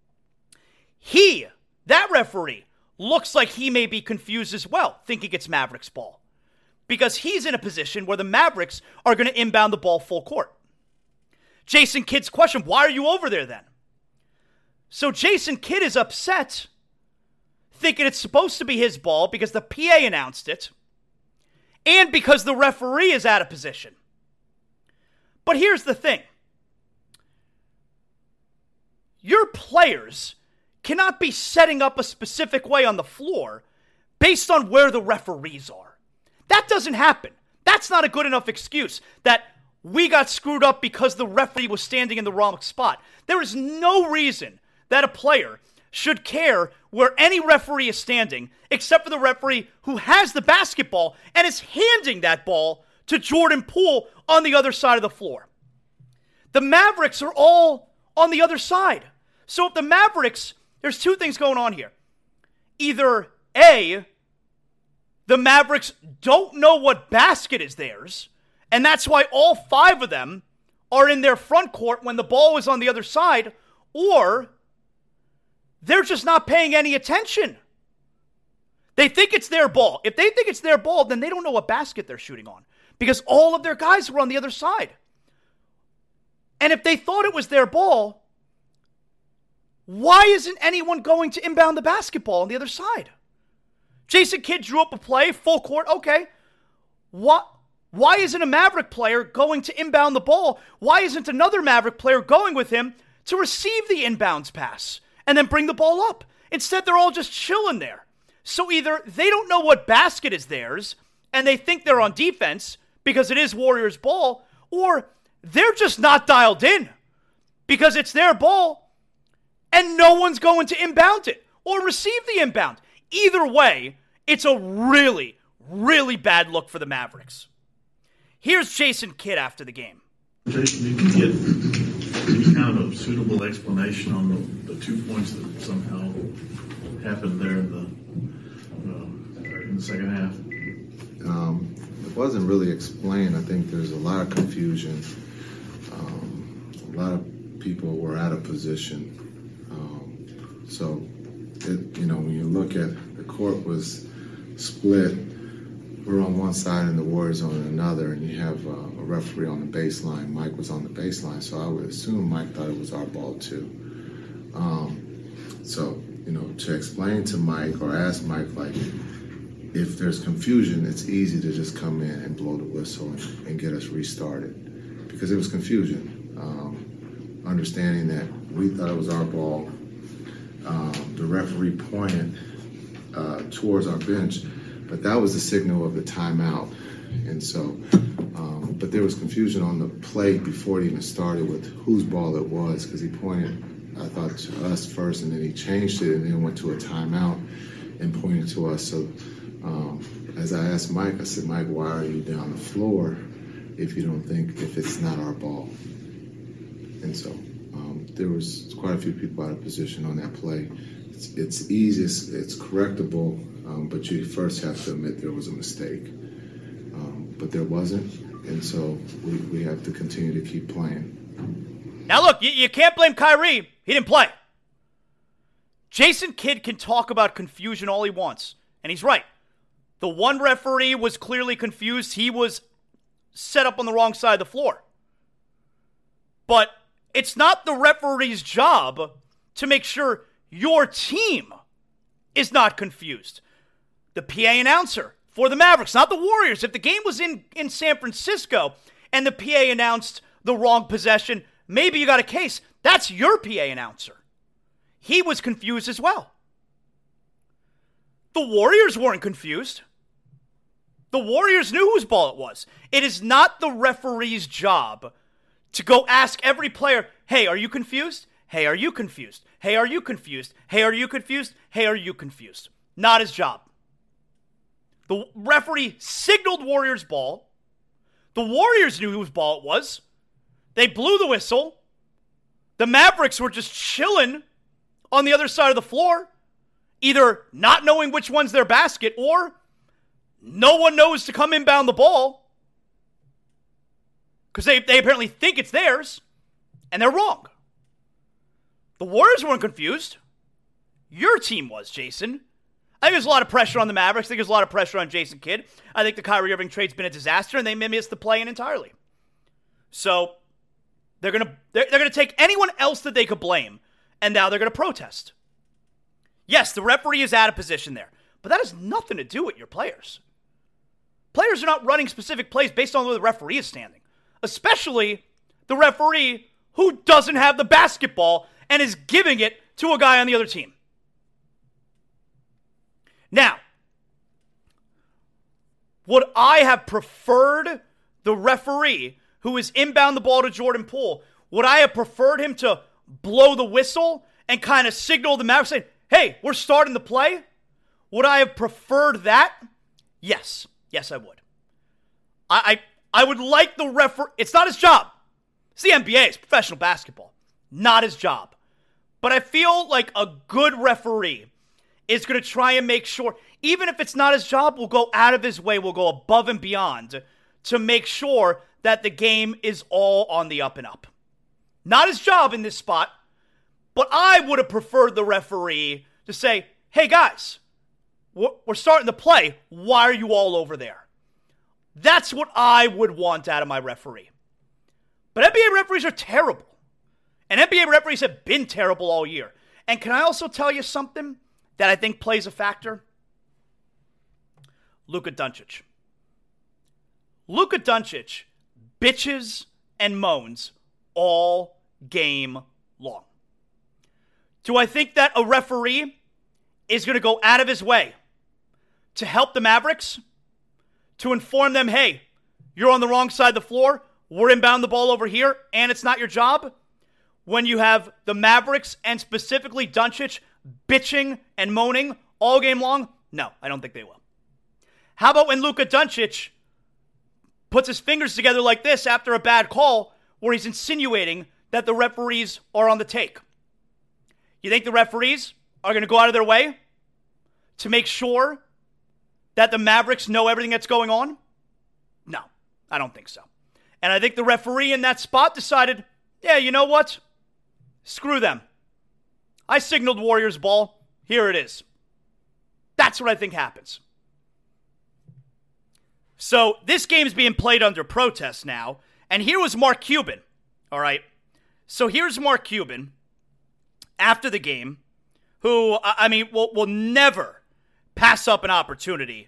That referee, looks like he may be confused as well, thinking it's Mavericks ball, because he's in a position where the Mavericks are going to inbound the ball full court. Jason Kidd's question, why are you over there then? So Jason Kidd is upset, thinking it's supposed to be his ball because the PA announced it, and because the referee is out of position. But here's the thing. Your players cannot be setting up a specific way on the floor based on where the referees are. That doesn't happen. That's not a good enough excuse that we got screwed up because the referee was standing in the wrong spot. There is no reason that a player should care where any referee is standing except for the referee who has the basketball and is handing that ball to Jordan Poole on the other side of the floor. The Mavericks are all on the other side. So if the Mavericks, there's two things going on here. Either A, the Mavericks don't know what basket is theirs, and that's why all five of them are in their front court when the ball is on the other side, or they're just not paying any attention. They think it's their ball. If they think it's their ball, then they don't know what basket they're shooting on because all of their guys were on the other side. And if they thought it was their ball, why isn't anyone going to inbound the basketball on the other side? Jason Kidd drew up a play, full court, okay. Why isn't a Maverick player going to inbound the ball? Why isn't another Maverick player going with him to receive the inbounds pass and then bring the ball up? Instead, they're all just chilling there. So either they don't know what basket is theirs and they think they're on defense because it is Warriors ball, or they're just not dialed in because it's their ball and no one's going to inbound it or receive the inbound. Either way, it's a really, really bad look for the Mavericks. Here's Jason Kidd after the game. Jason, did you get any kind of a suitable explanation on the 2 points that somehow happened there in the second half? It wasn't really explained. I think there's a lot of confusion. A lot of people were out of position. When you look at the court was split, we're on one side and the Warriors on another, and you have a referee on the baseline. Mike was on the baseline, so I would assume Mike thought it was our ball too. To explain to Mike or ask Mike, if there's confusion, it's easy to just come in and blow the whistle and get us restarted, because it was confusion. Understanding that we thought it was our ball, the referee pointed towards our bench, but that was the signal of the timeout. And so, but there was confusion on the play before it even started with whose ball it was, because he pointed, I thought, to us first, and then he changed it and then went to a timeout. and pointing to us. So as I asked Mike, I said, Mike, why are you down the floor if you don't think if it's not our ball? And so there was quite a few people out of position on that play. It's easy, it's correctable, but you first have to admit there was a mistake. But there wasn't, and so we have to continue to keep playing. Now look, you can't blame Kyrie. He didn't play. Jason Kidd can talk about confusion all he wants, and he's right. The one referee was clearly confused. He was set up on the wrong side of the floor. But it's not the referee's job to make sure your team is not confused. The PA announcer for the Mavericks, not the Warriors. If the game was in San Francisco and the PA announced the wrong possession, maybe you got a case. That's your PA announcer. He was confused as well. The Warriors weren't confused. The Warriors knew whose ball it was. It is not the referee's job to go ask every player, hey, are you confused? Hey, are you confused? Hey, are you confused? Hey, are you confused? Hey, are you confused? Not his job. The referee signaled Warriors ball. The Warriors knew whose ball it was. They blew the whistle. The Mavericks were just chilling on the other side of the floor, either not knowing which one's their basket or no one knows to come inbound the ball because they apparently think it's theirs, and they're wrong. The Warriors weren't confused. Your team was, Jason. I think there's a lot of pressure on the Mavericks. I think there's a lot of pressure on Jason Kidd. I think the Kyrie Irving trade's been a disaster, and they missed the play-in entirely. So they're gonna take anyone else that they could blame, and now they're gonna protest. Yes, the referee is out of position there, but that has nothing to do with your players. Players are not running specific plays based on where the referee is standing, especially the referee who doesn't have the basketball and is giving it to a guy on the other team. Now, would I have preferred the referee who is inbound the ball to Jordan Poole, would I have preferred him to blow the whistle and kind of signal the Mavericks saying, hey, we're starting the play? Would I have preferred that? Yes. Yes, I would. I would like the referee. It's not his job. It's the NBA. It's professional basketball. Not his job. But I feel like a good referee is going to try and make sure, even if it's not his job, will go out of his way, will go above and beyond to make sure that the game is all on the up and up. Not his job in this spot, but I would have preferred the referee to say, hey guys, we're starting to play. Why are you all over there? That's what I would want out of my referee. But NBA referees are terrible. And NBA referees have been terrible all year. And can I also tell you something that I think plays a factor? Luka Doncic. Luka Doncic bitches and moans all game long. Do I think that a referee is going to go out of his way to help the Mavericks, to inform them, hey, you're on the wrong side of the floor, we're inbound the ball over here, and it's not your job? When you have the Mavericks and specifically Doncic bitching and moaning all game long? No, I don't think they will. How about when Luka Doncic puts his fingers together like this after a bad call where he's insinuating that the referees are on the take? You think the referees are going to go out of their way to make sure that the Mavericks know everything that's going on? No, I don't think so. And I think the referee in that spot decided, yeah, you know what? Screw them. I signaled Warriors ball. Here it is. That's what I think happens. So this game's being played under protest now. And here was Mark Cuban. All right. So here's Mark Cuban after the game, who, I mean, will never pass up an opportunity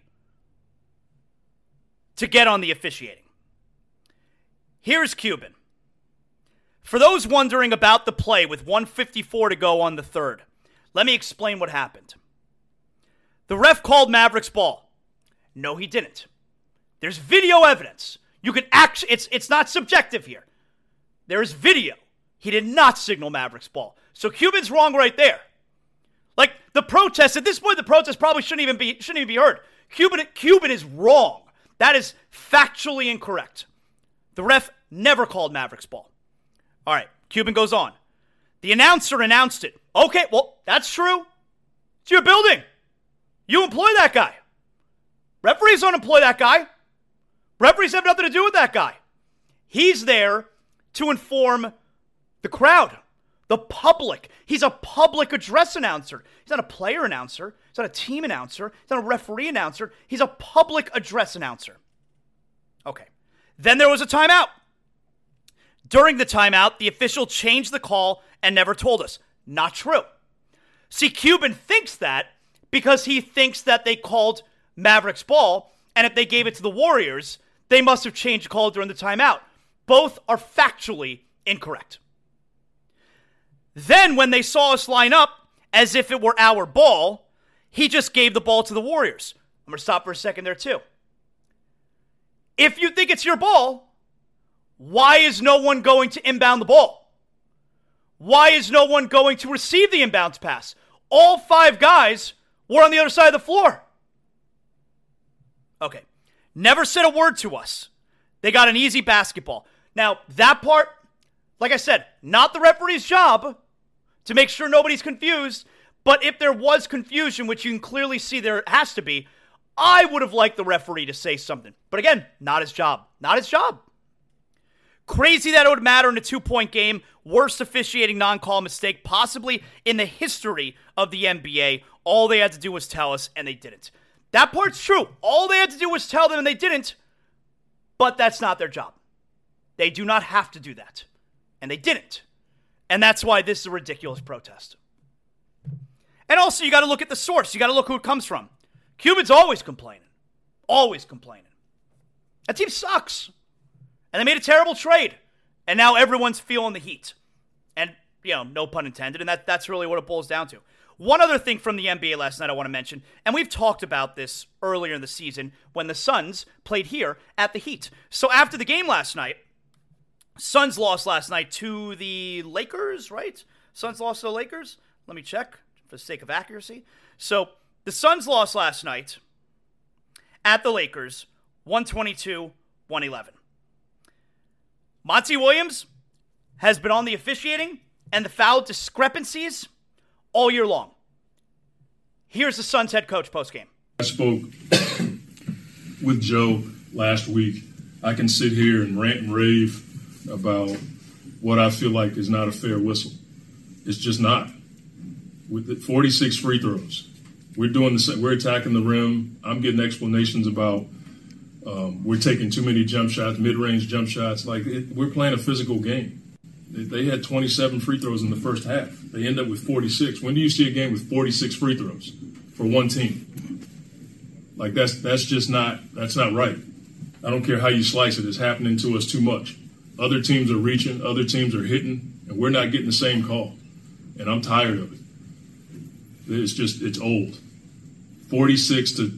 to get on the officiating. Here's Cuban. For those wondering about the play with 1:54 to go on the third, let me explain what happened. The ref called Mavericks ball. No, he didn't. There's video evidence. You can actually, it's not subjective here. There is video. He did not signal Mavericks ball. So Cuban's wrong right there. Like, the protest, at this point, the protest probably shouldn't even be heard. Cuban is wrong. That is factually incorrect. The ref never called Mavericks ball. All right, Cuban goes on. The announcer announced it. Okay, well, that's true. It's your building. You employ that guy. Referees don't employ that guy. Referees have nothing to do with that guy. He's there to inform the crowd, the public. He's a public address announcer. He's not a player announcer. He's not a team announcer. He's not a referee announcer. He's a public address announcer. Okay. Then there was a timeout. During the timeout, the official changed the call and never told us. Not true. See, Cuban thinks that because he thinks that they called Mavericks ball, and if they gave it to the Warriors, they must have changed the call during the timeout. Both are factually incorrect. Then, when they saw us line up as if it were our ball, he just gave the ball to the Warriors. I'm going to stop for a second there, too. If you think it's your ball, why is no one going to inbound the ball? Why is no one going to receive the inbounds pass? All 5 guys were on the other side of the floor. Okay. Never said a word to us. They got an easy basketball. Now, that part, like I said, not the referee's job to make sure nobody's confused, but if there was confusion, which you can clearly see there has to be, I would have liked the referee to say something. But again, not his job. Not his job. Crazy that it would matter in a 2-point game. Worst officiating non-call mistake possibly in the history of the NBA. All they had to do was tell us, and they didn't. That part's true. All they had to do was tell them, and they didn't. But that's not their job. They do not have to do that. And they didn't. And that's why this is a ridiculous protest. And also, you got to look at the source. You got to look who it comes from. Cuban's always complaining. Always complaining. That team sucks. And they made a terrible trade. And now everyone's feeling the heat. And, no pun intended. And that's really what it boils down to. One other thing from the NBA last night I want to mention, and we've talked about this earlier in the season when the Suns played here at the Heat. So after the game last night, Suns lost last night to the Lakers, right? Suns lost to the Lakers? Let me check for the sake of accuracy. So the Suns lost last night at the Lakers, 122-111. Monty Williams has been on the officiating and the foul discrepancies all year long. Here's the Suns head coach postgame. I spoke with Joe last week. I can sit here and rant and rave about what I feel like is not a fair whistle. It's just not. With the 46 free throws, we're doing the same. We're attacking the rim. I'm getting explanations about we're taking too many jump shots, mid-range jump shots. We're playing a physical game. They had 27 free throws in the first half. They end up with 46. When do you see a game with 46 free throws for one team? That's just not right. I don't care how you slice it. It's happening to us too much. Other teams are reaching, other teams are hitting, and we're not getting the same call. And I'm tired of it. It's old. 46 to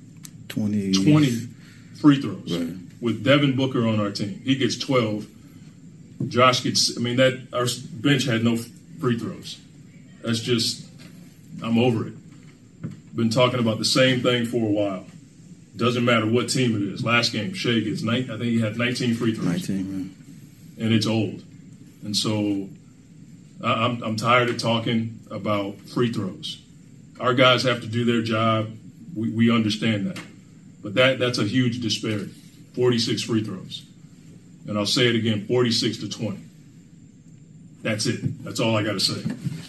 20 free throws. Right. With Devin Booker on our team. He gets 12. Josh gets, our bench had no free throws. That's just, I'm over it. Been talking about the same thing for a while. Doesn't matter what team it is. Last game, Shea gets, I think he had 19 free throws. 19, man. And it's old. And so I'm tired of talking about free throws. Our guys have to do their job. We understand that. But that's a huge disparity. 46 free throws. And I'll say it again, 46 to 20. That's it. That's all I got to say.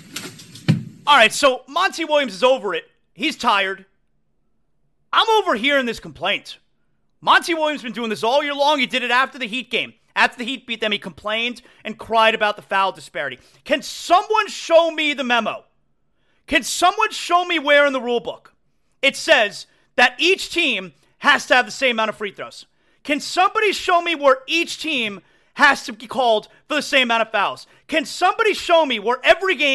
All right, so Monty Williams is over it. He's tired. I'm over hearing this complaint. Monty Williams has been doing this all year long. He did it after the Heat game. After the Heat beat them, he complained and cried about the foul disparity. Can someone show me the memo? Can someone show me where in the rule book it says that each team has to have the same amount of free throws? Can somebody show me where each team has to be called for the same amount of fouls? Can somebody show me where every game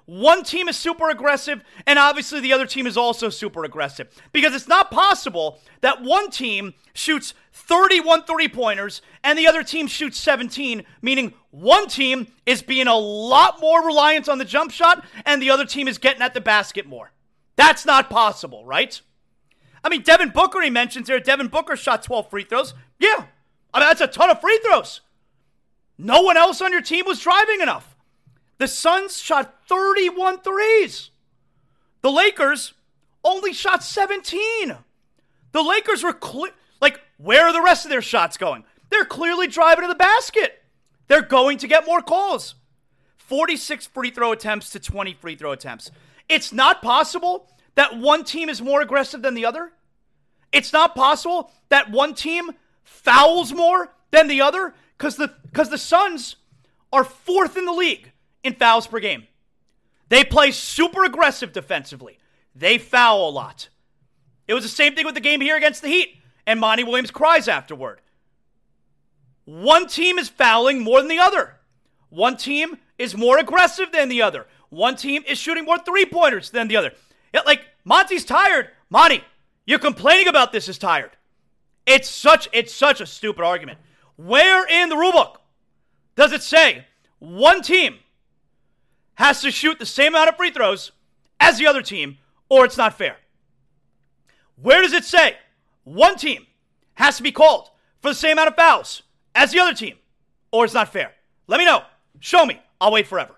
one team is super aggressive, and obviously the other team is also super aggressive. Because it's not possible that one team shoots 31 three-pointers and the other team shoots 17, meaning one team is being a lot more reliant on the jump shot and the other team is getting at the basket more. That's not possible, right? I mean, Devin Booker, he mentions there, Devin Booker shot 12 free throws. Yeah, I mean, that's a ton of free throws. No one else on your team was driving enough. The Suns shot 31 threes. The Lakers only shot 17. The Lakers were where are the rest of their shots going? They're clearly driving to the basket. They're going to get more calls. 46 free throw attempts to 20 free throw attempts. It's not possible that one team is more aggressive than the other. It's not possible that one team fouls more than the other because the Suns are fourth in the league in fouls per game. They play super aggressive defensively. They foul a lot. It was the same thing with the game here against the Heat, and Monty Williams cries afterward. One team is fouling more than the other. One team is more aggressive than the other. One team is shooting more three-pointers than the other. Monty's tired. Monty, you're complaining about this is tired. It's such a stupid argument. Where in the rulebook does it say one team has to shoot the same amount of free throws as the other team, or it's not fair? Where does it say one team has to be called for the same amount of fouls as the other team, or it's not fair? Let me know. Show me. I'll wait forever.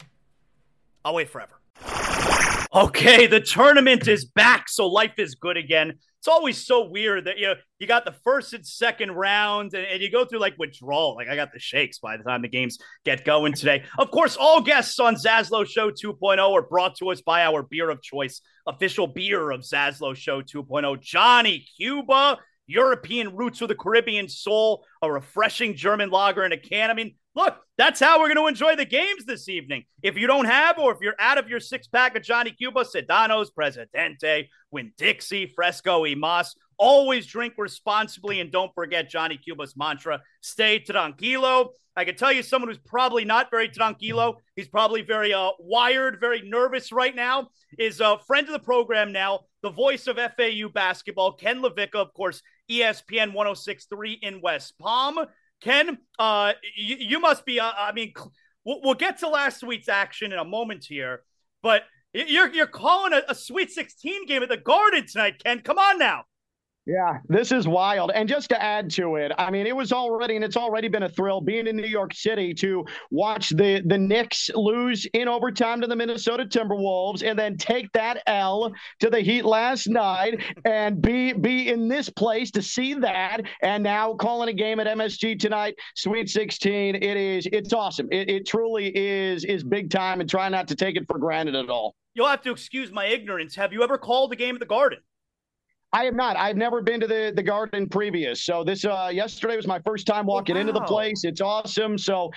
Okay, the tournament is back, so life is good again. It's always so weird that, you got the first and second round, and you go through, withdrawal. I got the shakes by the time the games get going today. Of course, all guests on Zaslow Show 2.0 are brought to us by our beer of choice, official beer of Zaslow Show 2.0, Johnny Cuba, European roots with a Caribbean soul, a refreshing German lager in a can. I mean, look, that's how we're going to enjoy the games this evening. If you don't have, or if you're out of your six-pack of Johnny Cuba, Sedanos, Presidente, Winn-Dixie, Fresco y Mas, always drink responsibly, and don't forget Johnny Cuba's mantra, stay tranquilo. I can tell you someone who's probably not very tranquilo, he's probably very wired, very nervous right now, is a friend of the program now, the voice of FAU basketball, Ken LaVicka, of course, ESPN 106.3 in West Palm. Ken, you must be, we'll get to last week's action in a moment here, but you're calling a Sweet 16 game at the Garden tonight, Ken. Come on now. Yeah, this is wild. And just to add to it, I mean, it's already been a thrill being in New York City to watch the Knicks lose in overtime to the Minnesota Timberwolves and then take that L to the Heat last night and be in this place to see that. And now calling a game at MSG tonight, Sweet 16. It's awesome. It truly is big time, and try not to take it for granted at all. You'll have to excuse my ignorance. Have you ever called a game at the Garden? I have not. I've never been to the Garden previous. So this yesterday was my first time walking into the place. It's awesome. So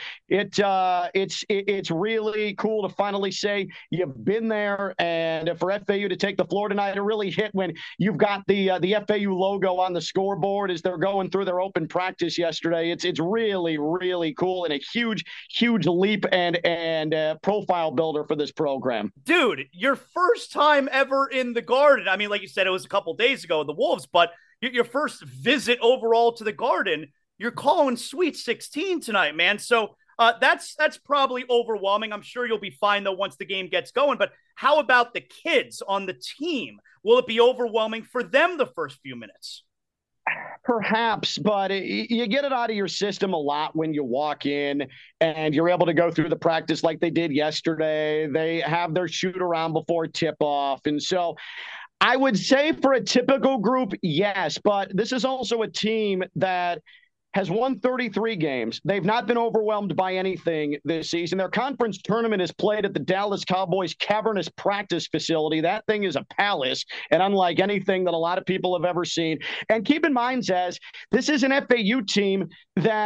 it's really cool to finally say you've been there, and for FAU to take the floor tonight, it really hit when you've got the FAU logo on the scoreboard as they're going through their open practice yesterday. It's really, really cool, and a huge leap and profile builder for this program. Dude, your first time ever in the Garden. I mean, like you said, it was a couple days ago with the Wolves, but your first visit overall to the Garden, you're calling Sweet 16 tonight, man. So that's probably overwhelming. I'm sure you'll be fine, though, once the game gets going. But how about the kids on the team? Will it be overwhelming for them the first few minutes? Perhaps, but you get it out of your system a lot when you walk in and you're able to go through the practice like they did yesterday. They have their shoot around before tip-off. And so I would say for a typical group, yes, but this is also a team that has won 33 games. They've not been overwhelmed by anything this season. Their conference tournament is played at the Dallas Cowboys cavernous practice facility. That thing is a palace, and unlike anything that a lot of people have ever seen. And keep in mind, Zaz, this is an FAU team that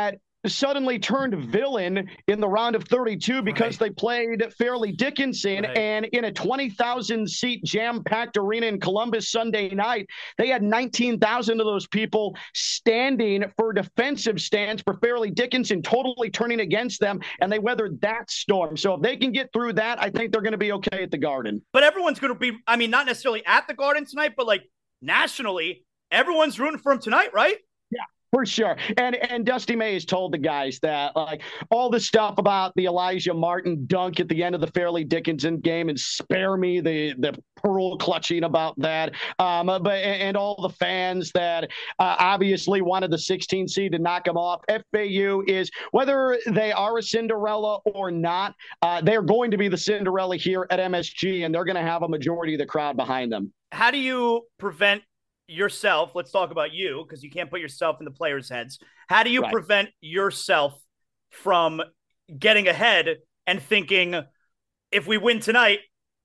suddenly turned villain in the round of 32 because Right. they played Fairleigh Dickinson. Right. And in a 20,000 seat jam packed arena in Columbus Sunday night, they had 19,000 of those people standing for defensive stance for Fairleigh Dickinson, totally turning against them. And they weathered that storm. So if they can get through that, I think they're going to be okay at the Garden. But everyone's going to be, I mean, not necessarily at the Garden tonight, but like nationally, everyone's rooting for him tonight, right? Yeah, for sure. And Dusty May has told the guys that like all the stuff about the Elijah Martin dunk at the end of the Fairleigh Dickinson game, and spare me the pearl clutching about that. But and all the fans that obviously wanted the 16 seed to knock them off. FAU is, whether they are a Cinderella or not, they're going to be the Cinderella here at MSG, and they're going to have a majority of the crowd behind them. How do you prevent yourself? Let's talk about you, because you can't put yourself in the players' heads. How do you prevent yourself from getting ahead and thinking, if we win tonight,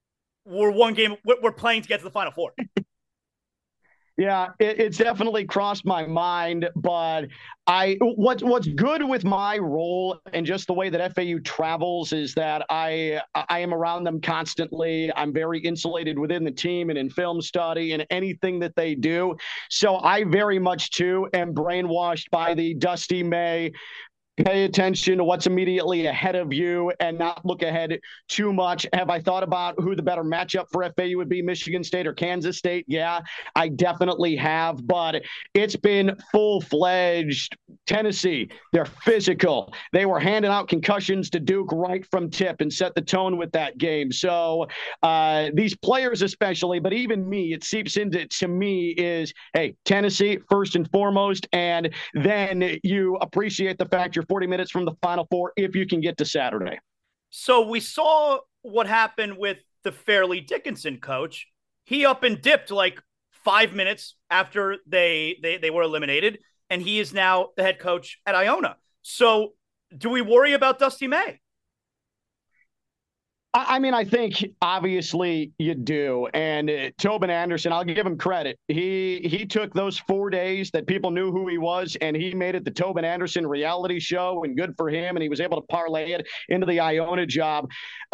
we're playing to get to the Final Four? Yeah, it's definitely crossed my mind, but what's good with my role and just the way that FAU travels is that I am around them constantly. I'm very insulated within the team and in film study and anything that they do. So I very much too am brainwashed by the Dusty May. Pay attention to what's immediately ahead of you and not look ahead too much. Have I thought about who the better matchup for FAU would be, Michigan State or Kansas State? Yeah, I definitely have, but it's been full-fledged Tennessee. They're physical. They were handing out concussions to Duke right from tip and set the tone with that game. So these players especially, but even me, it seeps into to me is, hey, Tennessee first and foremost, and then you appreciate the fact you're 40 minutes from the Final Four if you can get to Saturday. So we saw what happened with the Fairleigh Dickinson coach. He up and dipped like 5 minutes after they were eliminated, and he is now the head coach at Iona. So do we worry about Dusty May? I mean, I think obviously you do. And Tobin Anderson, I'll give him credit. He took those 4 days that people knew who he was, and he made it the Tobin Anderson reality show, and good for him. And he was able to parlay it into the Iona job.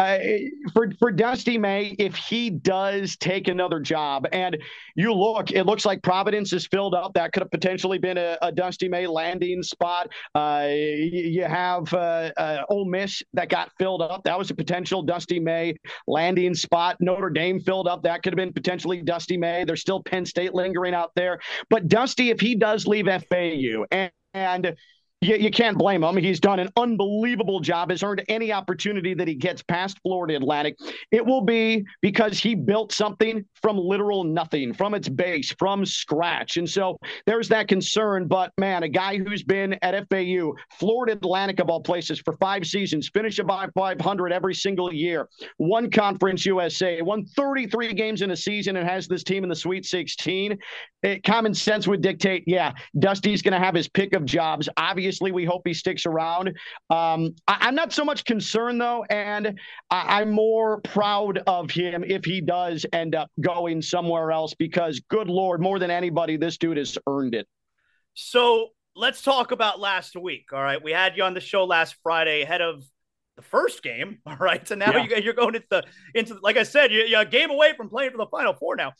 For Dusty May, if he does take another job, and you look, it looks like Providence is filled up. That could have potentially been a Dusty May landing spot. You have Ole Miss that got filled up. That was a potential Dusty May landing spot. Notre Dame filled up. That could have been potentially Dusty May. There's still Penn State lingering out there. But Dusty, if he does leave FAU, and you can't blame him. He's done an unbelievable job, has earned any opportunity that he gets past Florida Atlantic. It will be because he built something from literal nothing, from its base, from scratch. And so there's that concern. But, man, a guy who's been at FAU, Florida Atlantic of all places, for 5 seasons, finished above 500 every single year, won Conference USA, won 33 games in a season, and has this team in the Sweet 16. Common sense would dictate, yeah, Dusty's going to have his pick of jobs. Obviously, we hope he sticks around. I'm not so much concerned, though, and I'm more proud of him if he does end up going somewhere else, because, good Lord, more than anybody, this dude has earned it. So let's talk about last week, all right? We had you on the show last Friday ahead of the first game, all right? So now you're going into like I said, you're a game away from playing for the Final Four now.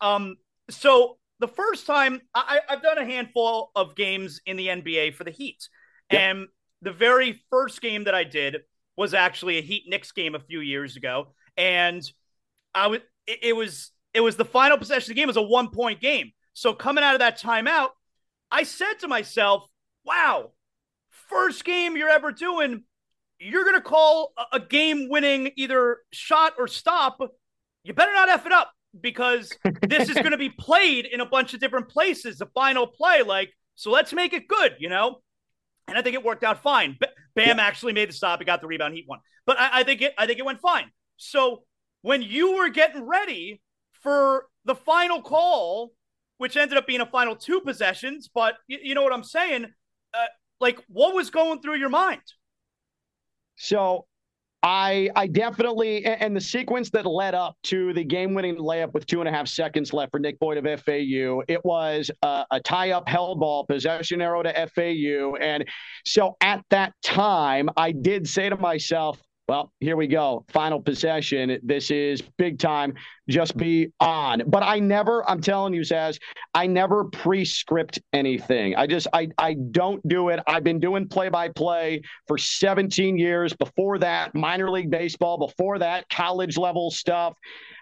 So the first time, I've done a handful of games in the NBA for the Heat. Yep. And the very first game that I did was actually a Heat-Knicks game a few years ago. And it was the final possession of the game. It was a 1-point game. So coming out of that timeout, I said to myself, wow, first game you're ever doing, you're going to call a game-winning either shot or stop. You better not F it up, because this is going to be played in a bunch of different places, the final play. So let's make it good, you know? And I think it worked out fine. Bam actually made the stop. He got the rebound. Heat won. But I think it went fine. So when you were getting ready for the final call, which ended up being a final 2 possessions, but you know what I'm saying? What was going through your mind? So I definitely, and the sequence that led up to the game-winning layup with 2.5 seconds left for Nick Boyd of FAU, it was a tie-up hell ball, possession arrow to FAU. And so at that time, I did say to myself, well, here we go. Final possession. This is big time. Just be on. But I'm telling you, Zaz, I never pre-script anything. I don't do it. I've been doing play-by-play for 17 years. Before that, minor league baseball. Before that, college level stuff.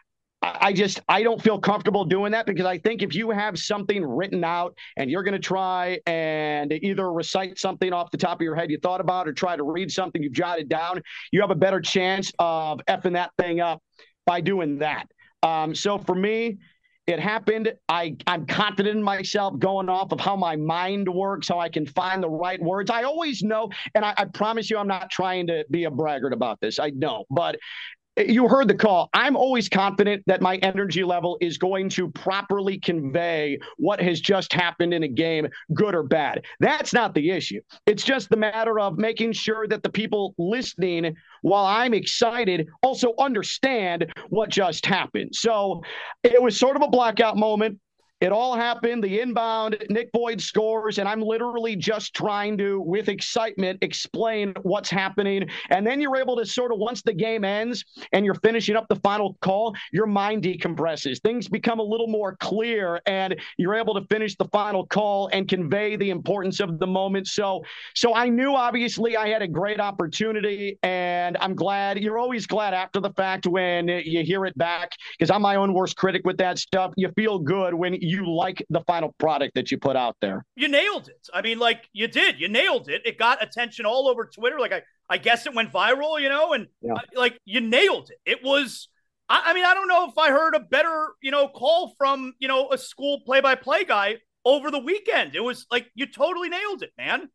I don't feel comfortable doing that, because I think if you have something written out and you're going to try and either recite something off the top of your head you thought about, or try to read something you've jotted down, you have a better chance of effing that thing up by doing that. So for me, it happened. I'm confident in myself, going off of how my mind works, how I can find the right words. I always know, and I promise you I'm not trying to be a braggart about this. I don't. But you heard the call. I'm always confident that my energy level is going to properly convey what has just happened in a game, good or bad. That's not the issue. It's just the matter of making sure that the people listening, while I'm excited, also understand what just happened. So it was sort of a blackout moment. It all happened, the inbound, Nick Boyd scores, and I'm literally just trying to, with excitement, explain what's happening. And then you're able to sort of, once the game ends and you're finishing up the final call, your mind decompresses. Things become a little more clear, and you're able to finish the final call and convey the importance of the moment. So I knew, obviously, I had a great opportunity, and I'm glad. You're always glad after the fact when you hear it back, because I'm my own worst critic with that stuff. You feel good when you like the final product that you put out there. You nailed it. I mean, like, you did. You nailed it. It got attention all over Twitter. Like, I guess it went viral, and like, you nailed it. It was, I mean, I don't know if I heard a better, call from, a school play-by-play guy over the weekend. It was like, you totally nailed it, man.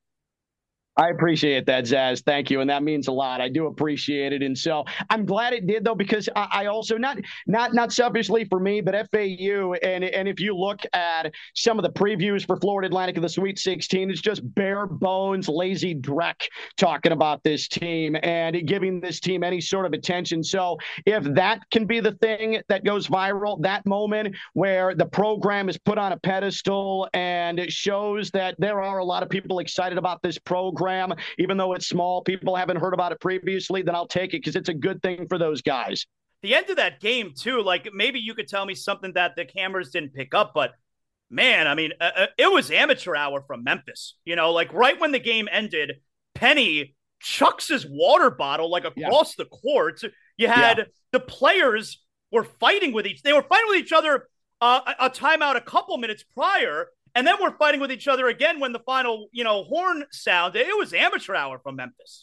I appreciate that, Zaz. Thank you. And that means a lot. I do appreciate it. And so I'm glad it did, though, because I also, not selfishly for me, but FAU. And if you look at some of the previews for Florida Atlantic of the Sweet 16, it's just bare bones, lazy dreck talking about this team and giving this team any sort of attention. So if that can be the thing that goes viral, that moment where the program is put on a pedestal and it shows that there are a lot of people excited about this program, even though it's small, people haven't heard about it previously, then I'll take it, because it's a good thing for those guys. The end of that game, too, like, maybe you could tell me something that the cameras didn't pick up, but man, I mean, it was amateur hour from Memphis. Like, right when the game ended, Penny chucks his water bottle like across the court. You had the players were fighting with each other a timeout a couple minutes prior. And then we're fighting with each other again when the final, horn sounded. It was amateur hour from Memphis.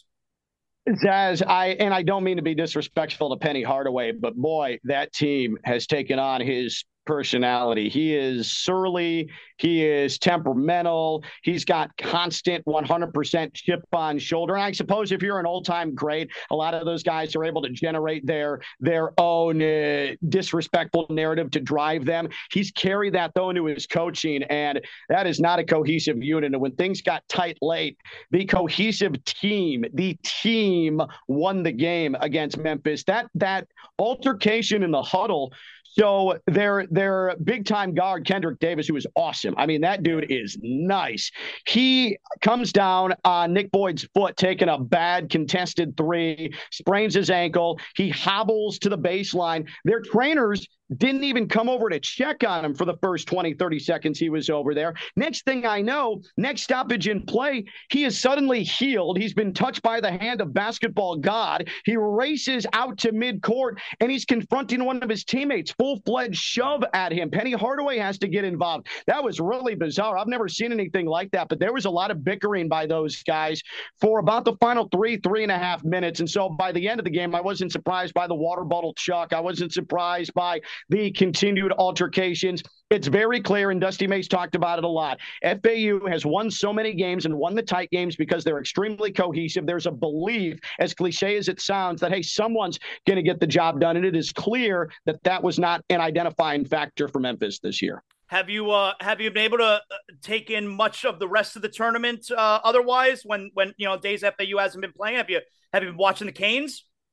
Zaz, I don't mean to be disrespectful to Penny Hardaway, but boy, that team has taken on his personality. He is surly. He is temperamental. He's got constant 100% chip on shoulder. And I suppose if you're an old-time great, a lot of those guys are able to generate their own disrespectful narrative to drive them. He's carried that, though, into his coaching, and that is not a cohesive unit. And when things got tight late, the team won the game against Memphis. That altercation in the huddle. So their big-time guard, Kendrick Davis, who is awesome. I mean, that dude is nice. He comes down on Nick Boyd's foot, taking a bad contested three, sprains his ankle. He hobbles to the baseline. Their trainers didn't even come over to check on him for the first 20, 30 seconds he was over there. Next thing I know, next stoppage in play, he is suddenly healed. He's been touched by the hand of basketball God. He races out to midcourt, and he's confronting one of his teammates, full-fledged shove at him. Penny Hardaway has to get involved. That was really bizarre. I've never seen anything like that, but there was a lot of bickering by those guys for about the final 3.5 minutes. And so by the end of the game, I wasn't surprised by the water bottle chuck. I wasn't surprised by the continued altercations. It's very clear, and Dusty Mace talked about it a lot. FAU has won so many games and won the tight games because they're extremely cohesive. There's a belief, as cliche as it sounds, that, hey, someone's going to get the job done, and it is clear that that was not an identifying factor for Memphis this year. Have you been able to take in much of the rest of the tournament otherwise when days FAU hasn't been playing? Have you been watching the Canes?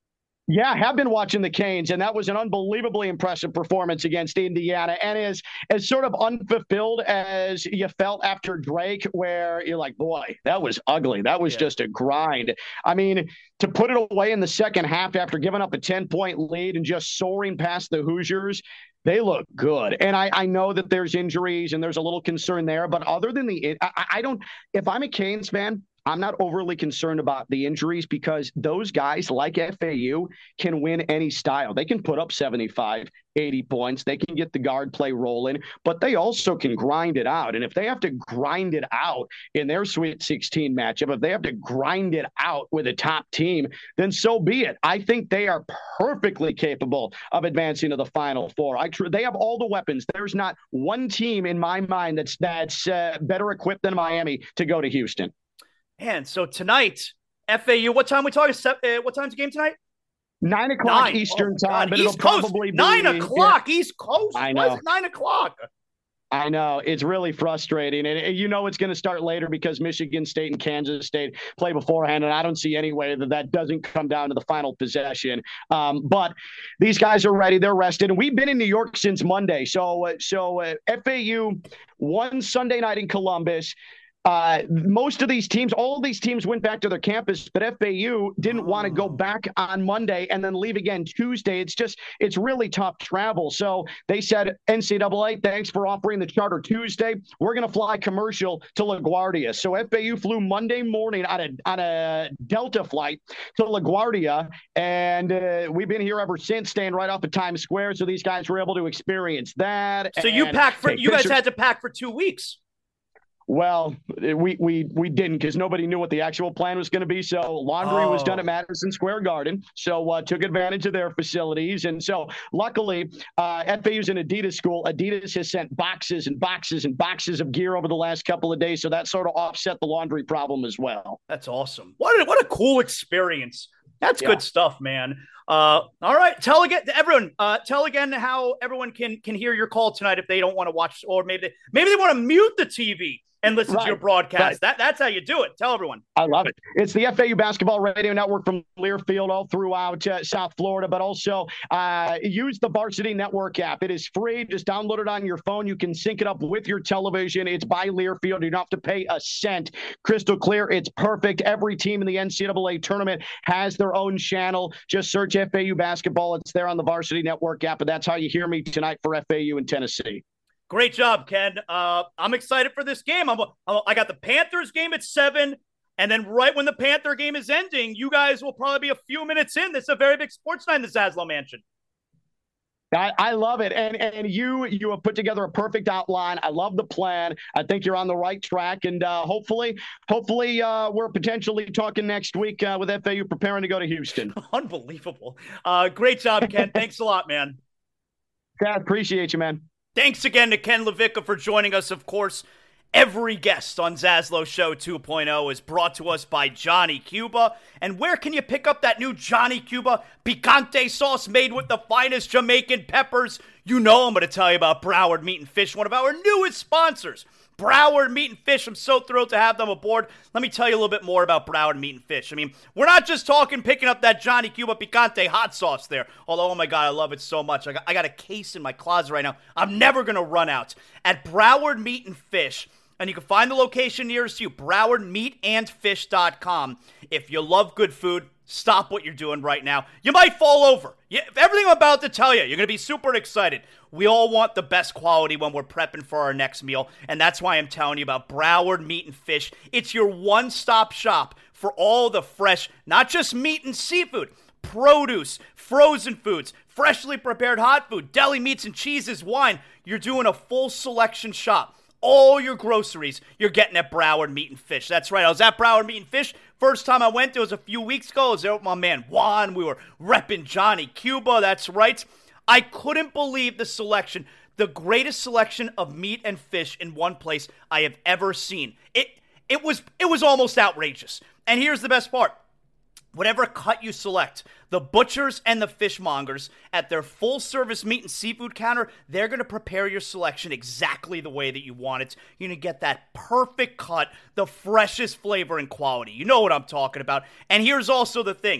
Yeah, I have been watching the Canes, and that was an unbelievably impressive performance against Indiana. And as sort of unfulfilled as you felt after Drake, where you're like, boy, that was ugly. That was just a grind. I mean, to put it away in the second half after giving up a 10-point lead and just soaring past the Hoosiers, they look good. And I know that there's injuries and there's a little concern there, but other than I don't, if I'm a Canes fan, I'm not overly concerned about the injuries because those guys like FAU can win any style. They can put up 75, 80 points. They can get the guard play rolling, but they also can grind it out. And if they have to grind it out in their Sweet 16 matchup, if they have to grind it out with a top team, then so be it. I think they are perfectly capable of advancing to the Final Four. They have all the weapons. There's not one team in my mind that's better equipped than Miami to go to Houston. And so tonight, FAU, what time are we talking? What time's the game tonight? 9 o'clock Eastern time, but East it'll Coast. probably be 9 o'clock East Coast. I know. Why is it 9 o'clock? I know. It's really frustrating. And you know it's going to start later because Michigan State and Kansas State play beforehand, and I don't see any way that doesn't come down to the final possession. But these guys are ready. They're rested. And we've been in New York since Monday. So FAU won Sunday night in Columbus. Most of these teams, all of these teams went back to their campus, but FAU didn't want to go back on Monday and then leave again Tuesday. It's really tough travel. So they said, NCAA, thanks for offering the charter Tuesday. We're going to fly commercial to LaGuardia. So FAU flew Monday morning on a Delta flight to LaGuardia, and we've been here ever since, staying right off of Times Square. So these guys were able to experience that. So you guys had to pack for 2 weeks. Well, we didn't because nobody knew what the actual plan was going to be. So laundry was done at Madison Square Garden. So took advantage of their facilities. And so luckily, FAU's an Adidas school. Adidas has sent boxes and boxes and boxes of gear over the last couple of days. So that sort of offset the laundry problem as well. That's awesome. What a cool experience. That's good stuff, man. All right. Tell again how everyone can hear your call tonight if they don't want to watch, or maybe they want to mute the TV and listen to your broadcast. Right. That's how you do it. Tell everyone. I love it. It's the FAU Basketball Radio Network from Learfield all throughout South Florida, but also use the Varsity Network app. It is free. Just download it on your phone. You can sync it up with your television. It's by Learfield. You don't have to pay a cent. Crystal clear. It's perfect. Every team in the NCAA tournament has their own channel. Just search FAU Basketball. It's there on the Varsity Network app, and that's how you hear me tonight for FAU in Tennessee. Great job, Ken. I'm excited for this game. I got the Panthers game at 7, and then right when the Panther game is ending, you guys will probably be a few minutes in. This is a very big sports night in the Zaslow Mansion. I love it. And you have put together a perfect outline. I love the plan. I think you're on the right track. And hopefully we're potentially talking next week with FAU preparing to go to Houston. Unbelievable. Great job, Ken. Thanks a lot, man. I appreciate you, man. Thanks again to Ken LaVicka for joining us. Of course, every guest on Zaslow Show 2.0 is brought to us by Johnny Cuba. And where can you pick up that new Johnny Cuba picante sauce made with the finest Jamaican peppers? You know I'm going to tell you about Broward Meat and Fish, one of our newest sponsors. Broward Meat and Fish. I'm so thrilled to have them aboard. Let me tell you a little bit more about Broward Meat and Fish. I mean, we're not just talking picking up that Johnny Cuba Picante hot sauce there. Although, oh my God, I love it so much. I got a case in my closet right now. I'm never going to run out. At Broward Meat and Fish, and you can find the location nearest you, browardmeatandfish.com. If you love good food, stop what you're doing right now. You might fall over. Everything I'm about to tell you, you're going to be super excited. We all want the best quality when we're prepping for our next meal, and that's why I'm telling you about Broward Meat and Fish. It's your one-stop shop for all the fresh, not just meat and seafood, produce, frozen foods, freshly prepared hot food, deli meats and cheeses, wine. You're doing a full selection shop. All your groceries you're getting at Broward Meat and Fish. That's right. I was at Broward Meat and Fish. First time I went, it was a few weeks ago. I was there with my man Juan. We were repping Johnny Cuba. That's right. I couldn't believe the selection. The greatest selection of meat and fish in one place I have ever seen. It was almost outrageous. And here's the best part. Whatever cut you select, the butchers and the fishmongers at their full-service meat and seafood counter, they're going to prepare your selection exactly the way that you want it. You're going to get that perfect cut, the freshest flavor and quality. You know what I'm talking about. And here's also the thing.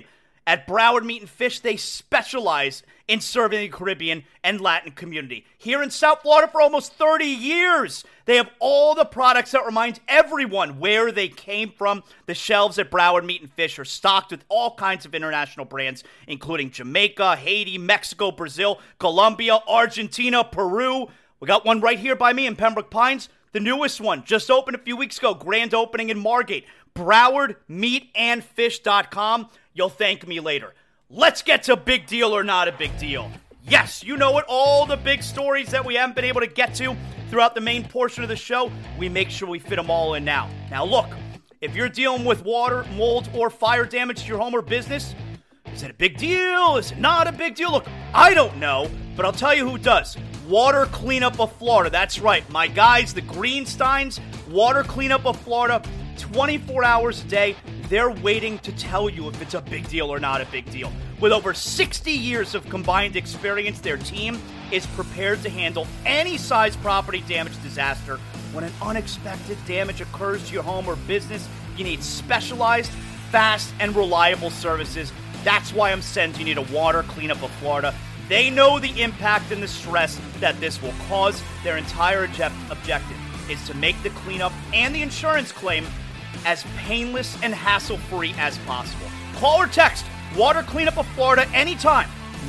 At Broward Meat and Fish, they specialize in serving the Caribbean and Latin community. Here in South Florida for almost 30 years, they have all the products that remind everyone where they came from. The shelves at Broward Meat and Fish are stocked with all kinds of international brands, including Jamaica, Haiti, Mexico, Brazil, Colombia, Argentina, Peru. We got one right here by me in Pembroke Pines. The newest one just opened a few weeks ago. Grand opening in Margate. BrowardMeatandFish.com. You'll thank me later. Let's get to big deal or not a big deal. Yes, you know it. All the big stories that we haven't been able to get to throughout the main portion of the show, we make sure we fit them all in now. Now look, if you're dealing with water, mold, or fire damage to your home or business, is it a big deal? Is it not a big deal? Look, I don't know, but I'll tell you who does. Water Cleanup of Florida. That's right. My guys, the Greensteins, Water Cleanup of Florida, 24 hours a day. They're waiting to tell you if it's a big deal or not a big deal. With over 60 years of combined experience, their team is prepared to handle any size property damage disaster. When an unexpected damage occurs to your home or business, you need specialized, fast, and reliable services. That's why I'm sending you to Water Cleanup of Florida. They know the impact and the stress that this will cause. Their entire objective is to make the cleanup and the insurance claim as painless and hassle-free as possible. Call or text Water Cleanup of Florida anytime,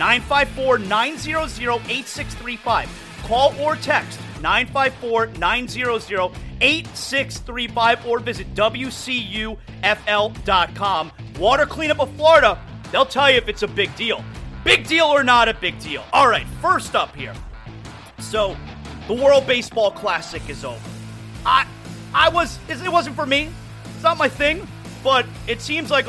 954-900-8635. Call or text 954-900-8635 or visit WCUFL.com. Water Cleanup of Florida, they'll tell you if it's a big deal. Big deal or not a big deal? All right, first up here. So, the World Baseball Classic is over. It wasn't for me. It's not my thing, but it seems like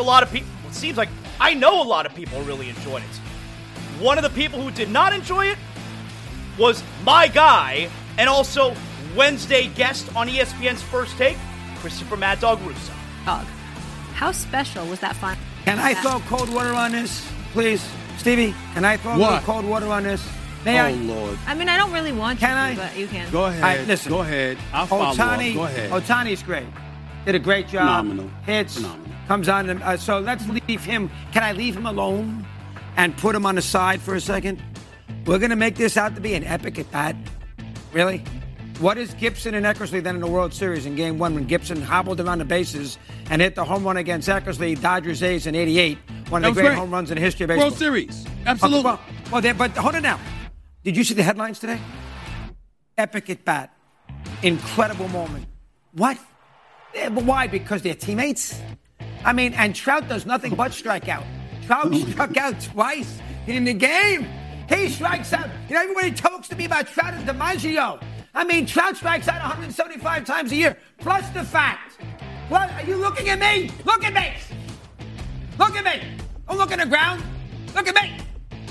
I know a lot of people really enjoyed it. One of the people who did not enjoy it was my guy and also Wednesday guest on ESPN's First Take, Christopher Mad Dog Russo. How special was that final? Can I throw cold water on this, please? Stevie, can I throw a little cold water on this? May I? Lord. I mean, I don't really want you Can to, I? but you can. Go ahead. All right, listen. Go ahead. I'll follow up. Go ahead. Ohtani's great. Did a great job. Phenomenal. Hits. Phenomenal. Comes on. So let's leave him. Can I leave him alone and put him on the side for a second? We're going to make this out to be an epic at bat. Really? What is Gibson and Eckersley then in the World Series in Game 1 when Gibson hobbled around the bases and hit the home run against Eckersley, Dodgers A's in '88, one of the great home runs in the history of baseball. World Series. Absolutely. But hold it now. Did you see the headlines today? Epic at bat. Incredible moment. What? But why? Because they're teammates? I mean, and Trout does nothing but strike out. Trout struck out twice in the game. He strikes out. You know, everybody talks to me about Trout and DiMaggio. I mean, Trout strikes out 175 times a year. Plus the fact. Are you looking at me? Look at me. Look at me. Don't look at the ground. Look at me.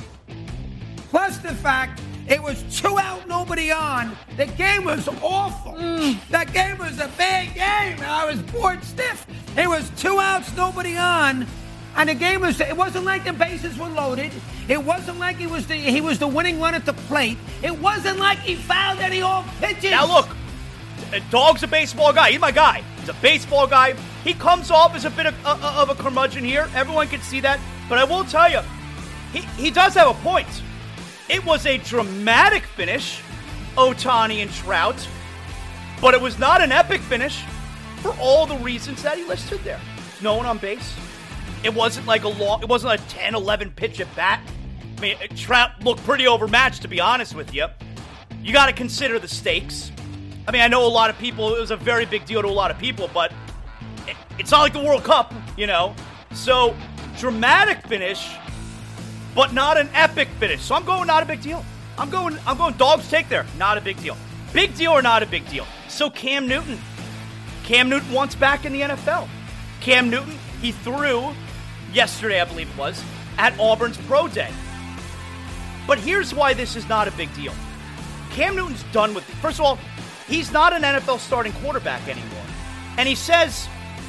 Plus the fact it was 2 out, nobody on. The game was awful. That game was a bad game. I was bored stiff. It was 2 outs, nobody on. And the game it wasn't like the bases were loaded. It wasn't like he was the winning run at the plate. It wasn't like he fouled any off pitches. Now look, Dog's a baseball guy. He's my guy. He's a baseball guy. He comes off as a bit of a curmudgeon here. Everyone can see that. But I will tell you, he does have a point. It was a dramatic finish, Ohtani and Trout, but it was not an epic finish for all the reasons that he listed there. No one on base. It wasn't like it wasn't a 10, 11 pitch at bat. I mean, Trout looked pretty overmatched, to be honest with you. You got to consider the stakes. I mean, I know a lot of people, it was a very big deal to a lot of people, but it's not like the World Cup, you know? So, dramatic finish, but not an epic finish. So I'm going not a big deal. I'm going Dog's take there. Not a big deal. Big deal or not a big deal? So Cam Newton wants back in the NFL. Cam Newton, he threw yesterday, I believe it was, at Auburn's Pro Day. But here's why this is not a big deal. Cam Newton's done with it. First of all, he's not an NFL starting quarterback anymore. And he says,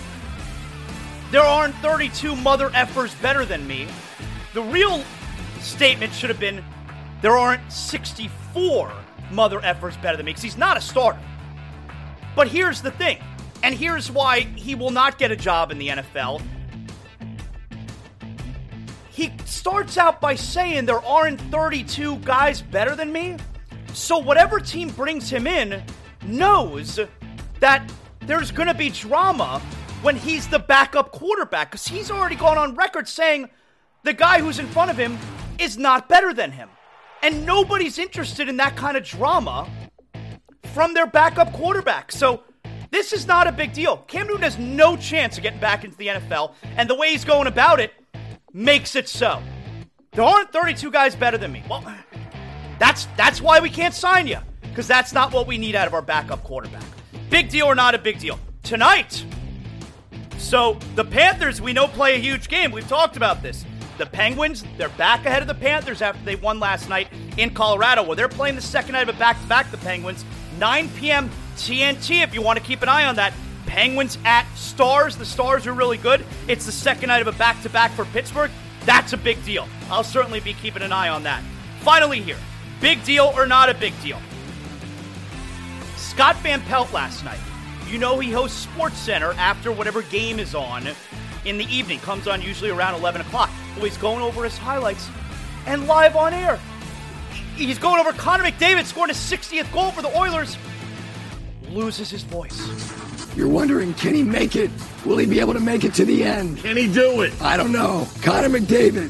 there aren't 32 mother effers better than me. The real statement should have been, there aren't 64 mother effers better than me, because he's not a starter. But here's the thing, and here's why he will not get a job in the NFL. he starts out by saying there aren't 32 guys better than me. So whatever team brings him in knows that there's going to be drama when he's the backup quarterback, because he's already gone on record saying the guy who's in front of him is not better than him. And nobody's interested in that kind of drama from their backup quarterback. So this is not a big deal. Cam Newton has no chance of getting back into the NFL, and the way he's going about it makes it so. There aren't 32 guys better than me. Well, that's why we can't sign you, because that's not what we need out of our backup quarterback. Big deal or not a big deal? Tonight, so the Panthers, we know, play a huge game. We've talked about this. The Penguins, they're back ahead of the Panthers after they won last night in Colorado, where they're playing the second night of a back-to-back, the Penguins. 9 p.m. TNT, if you want to keep an eye on that. Penguins at Stars. The Stars are really good. It's the second night of a back-to-back for Pittsburgh. That's a big deal. I'll certainly be keeping an eye on that. Finally here, big deal or not a big deal? Scott Van Pelt last night. You know he hosts SportsCenter after whatever game is on in the evening. Comes on usually around 11 o'clock. Well, he's going over his highlights and live on air. He's going over Connor McDavid scoring his 60th goal for the Oilers. Loses his voice. You're wondering, can he make it? Will he be able to make it to the end? Can he do it? I don't know. Connor McDavid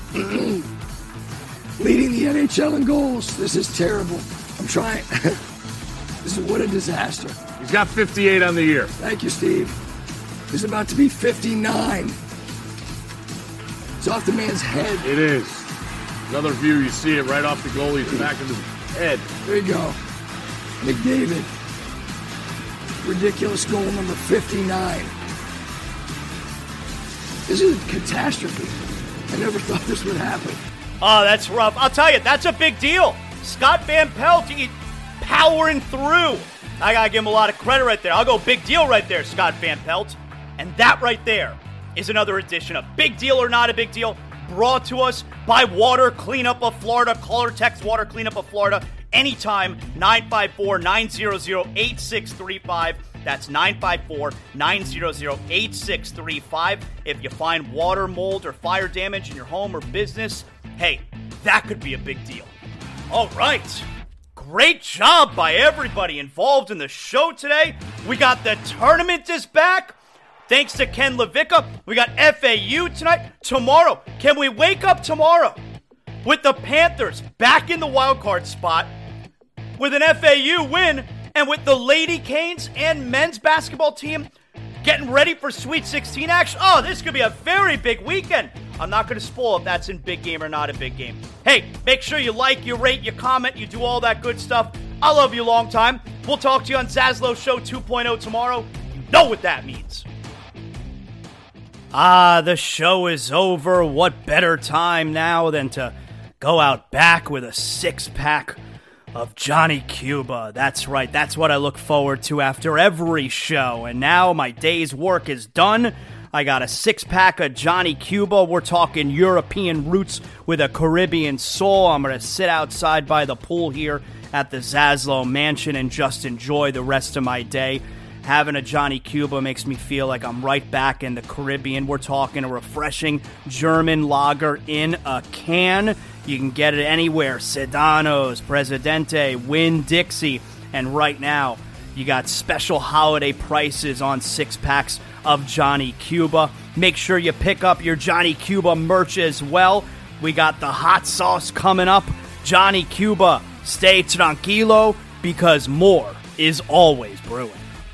leading the NHL in goals. This is terrible. I'm trying. This is what a disaster. He's got 58 on the year. Thank you, Steve. He's about to be 59. It's off the man's head. It is. Another view, you see it right off the goalie's back of his head. There you go. McDavid. Ridiculous goal number 59. This is a catastrophe. I never thought this would happen. Oh, that's rough. I'll tell you, that's a big deal. Scott Van Pelt, powering through. I got to give him a lot of credit right there. I'll go big deal right there, Scott Van Pelt. And that right there is another edition of Big Deal or Not a Big Deal, brought to us by Water Cleanup of Florida. Call or text Water Cleanup of Florida anytime, 954-900-8635. That's 954-900-8635. If you find water, mold, or fire damage in your home or business, hey, that could be a big deal. All right. Great job by everybody involved in the show today. We got the tournament is back. Thanks to Ken Levicka. We got FAU tonight. Tomorrow, can we wake up tomorrow with the Panthers back in the wild card spot with an FAU win and with the Lady Canes and men's basketball team getting ready for Sweet 16 action? Oh, this could be a very big weekend. I'm not going to spoil if that's in big game or not a big game. Hey, make sure you like, you rate, you comment, you do all that good stuff. I love you long time. We'll talk to you on Zaslow Show 2.0 tomorrow. You know what that means. The show is over. What better time now than to go out back with a six-pack of Johnny Cuba. That's right. That's what I look forward to after every show. And now my day's work is done. I got a six-pack of Johnny Cuba. We're talking European roots with a Caribbean soul. I'm going to sit outside by the pool here at the Zaslow Mansion and just enjoy the rest of my day. Having a Johnny Cuba makes me feel like I'm right back in the Caribbean. We're talking a refreshing German lager in a can. You can get it anywhere. Sedanos, Presidente, Winn-Dixie. And right now, you got special holiday prices on six-packs of Johnny Cuba. Make sure you pick up your Johnny Cuba merch as well. We got the hot sauce coming up. Johnny Cuba, stay tranquilo, because more is always brewing.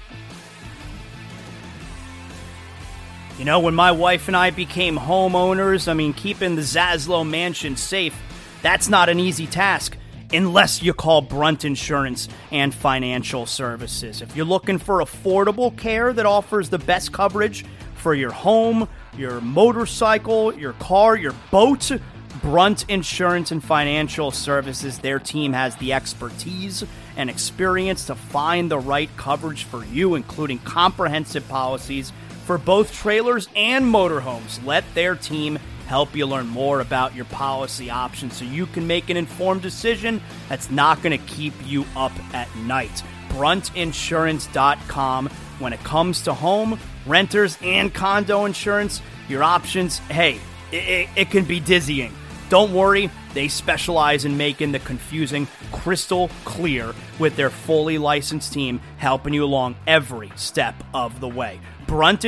You know, when my wife and I became homeowners, keeping the Zaslow Mansion safe, that's not an easy task unless you call Brunt Insurance and Financial Services. If you're looking for affordable care that offers the best coverage for your home, your motorcycle, your car, your boat, Brunt Insurance and Financial Services, their team has the expertise and experience to find the right coverage for you, including comprehensive policies for both trailers and motorhomes. Let their team help you learn more about your policy options so you can make an informed decision that's not going to keep you up at night. BruntInsurance.com. When it comes to home, renters, and condo insurance, your options, hey, it can be dizzying. Don't worry, they specialize in making the confusing crystal clear with their fully licensed team helping you along every step of the way.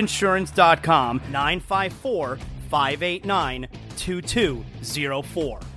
Bruntinsurance.com, 954-589-2204.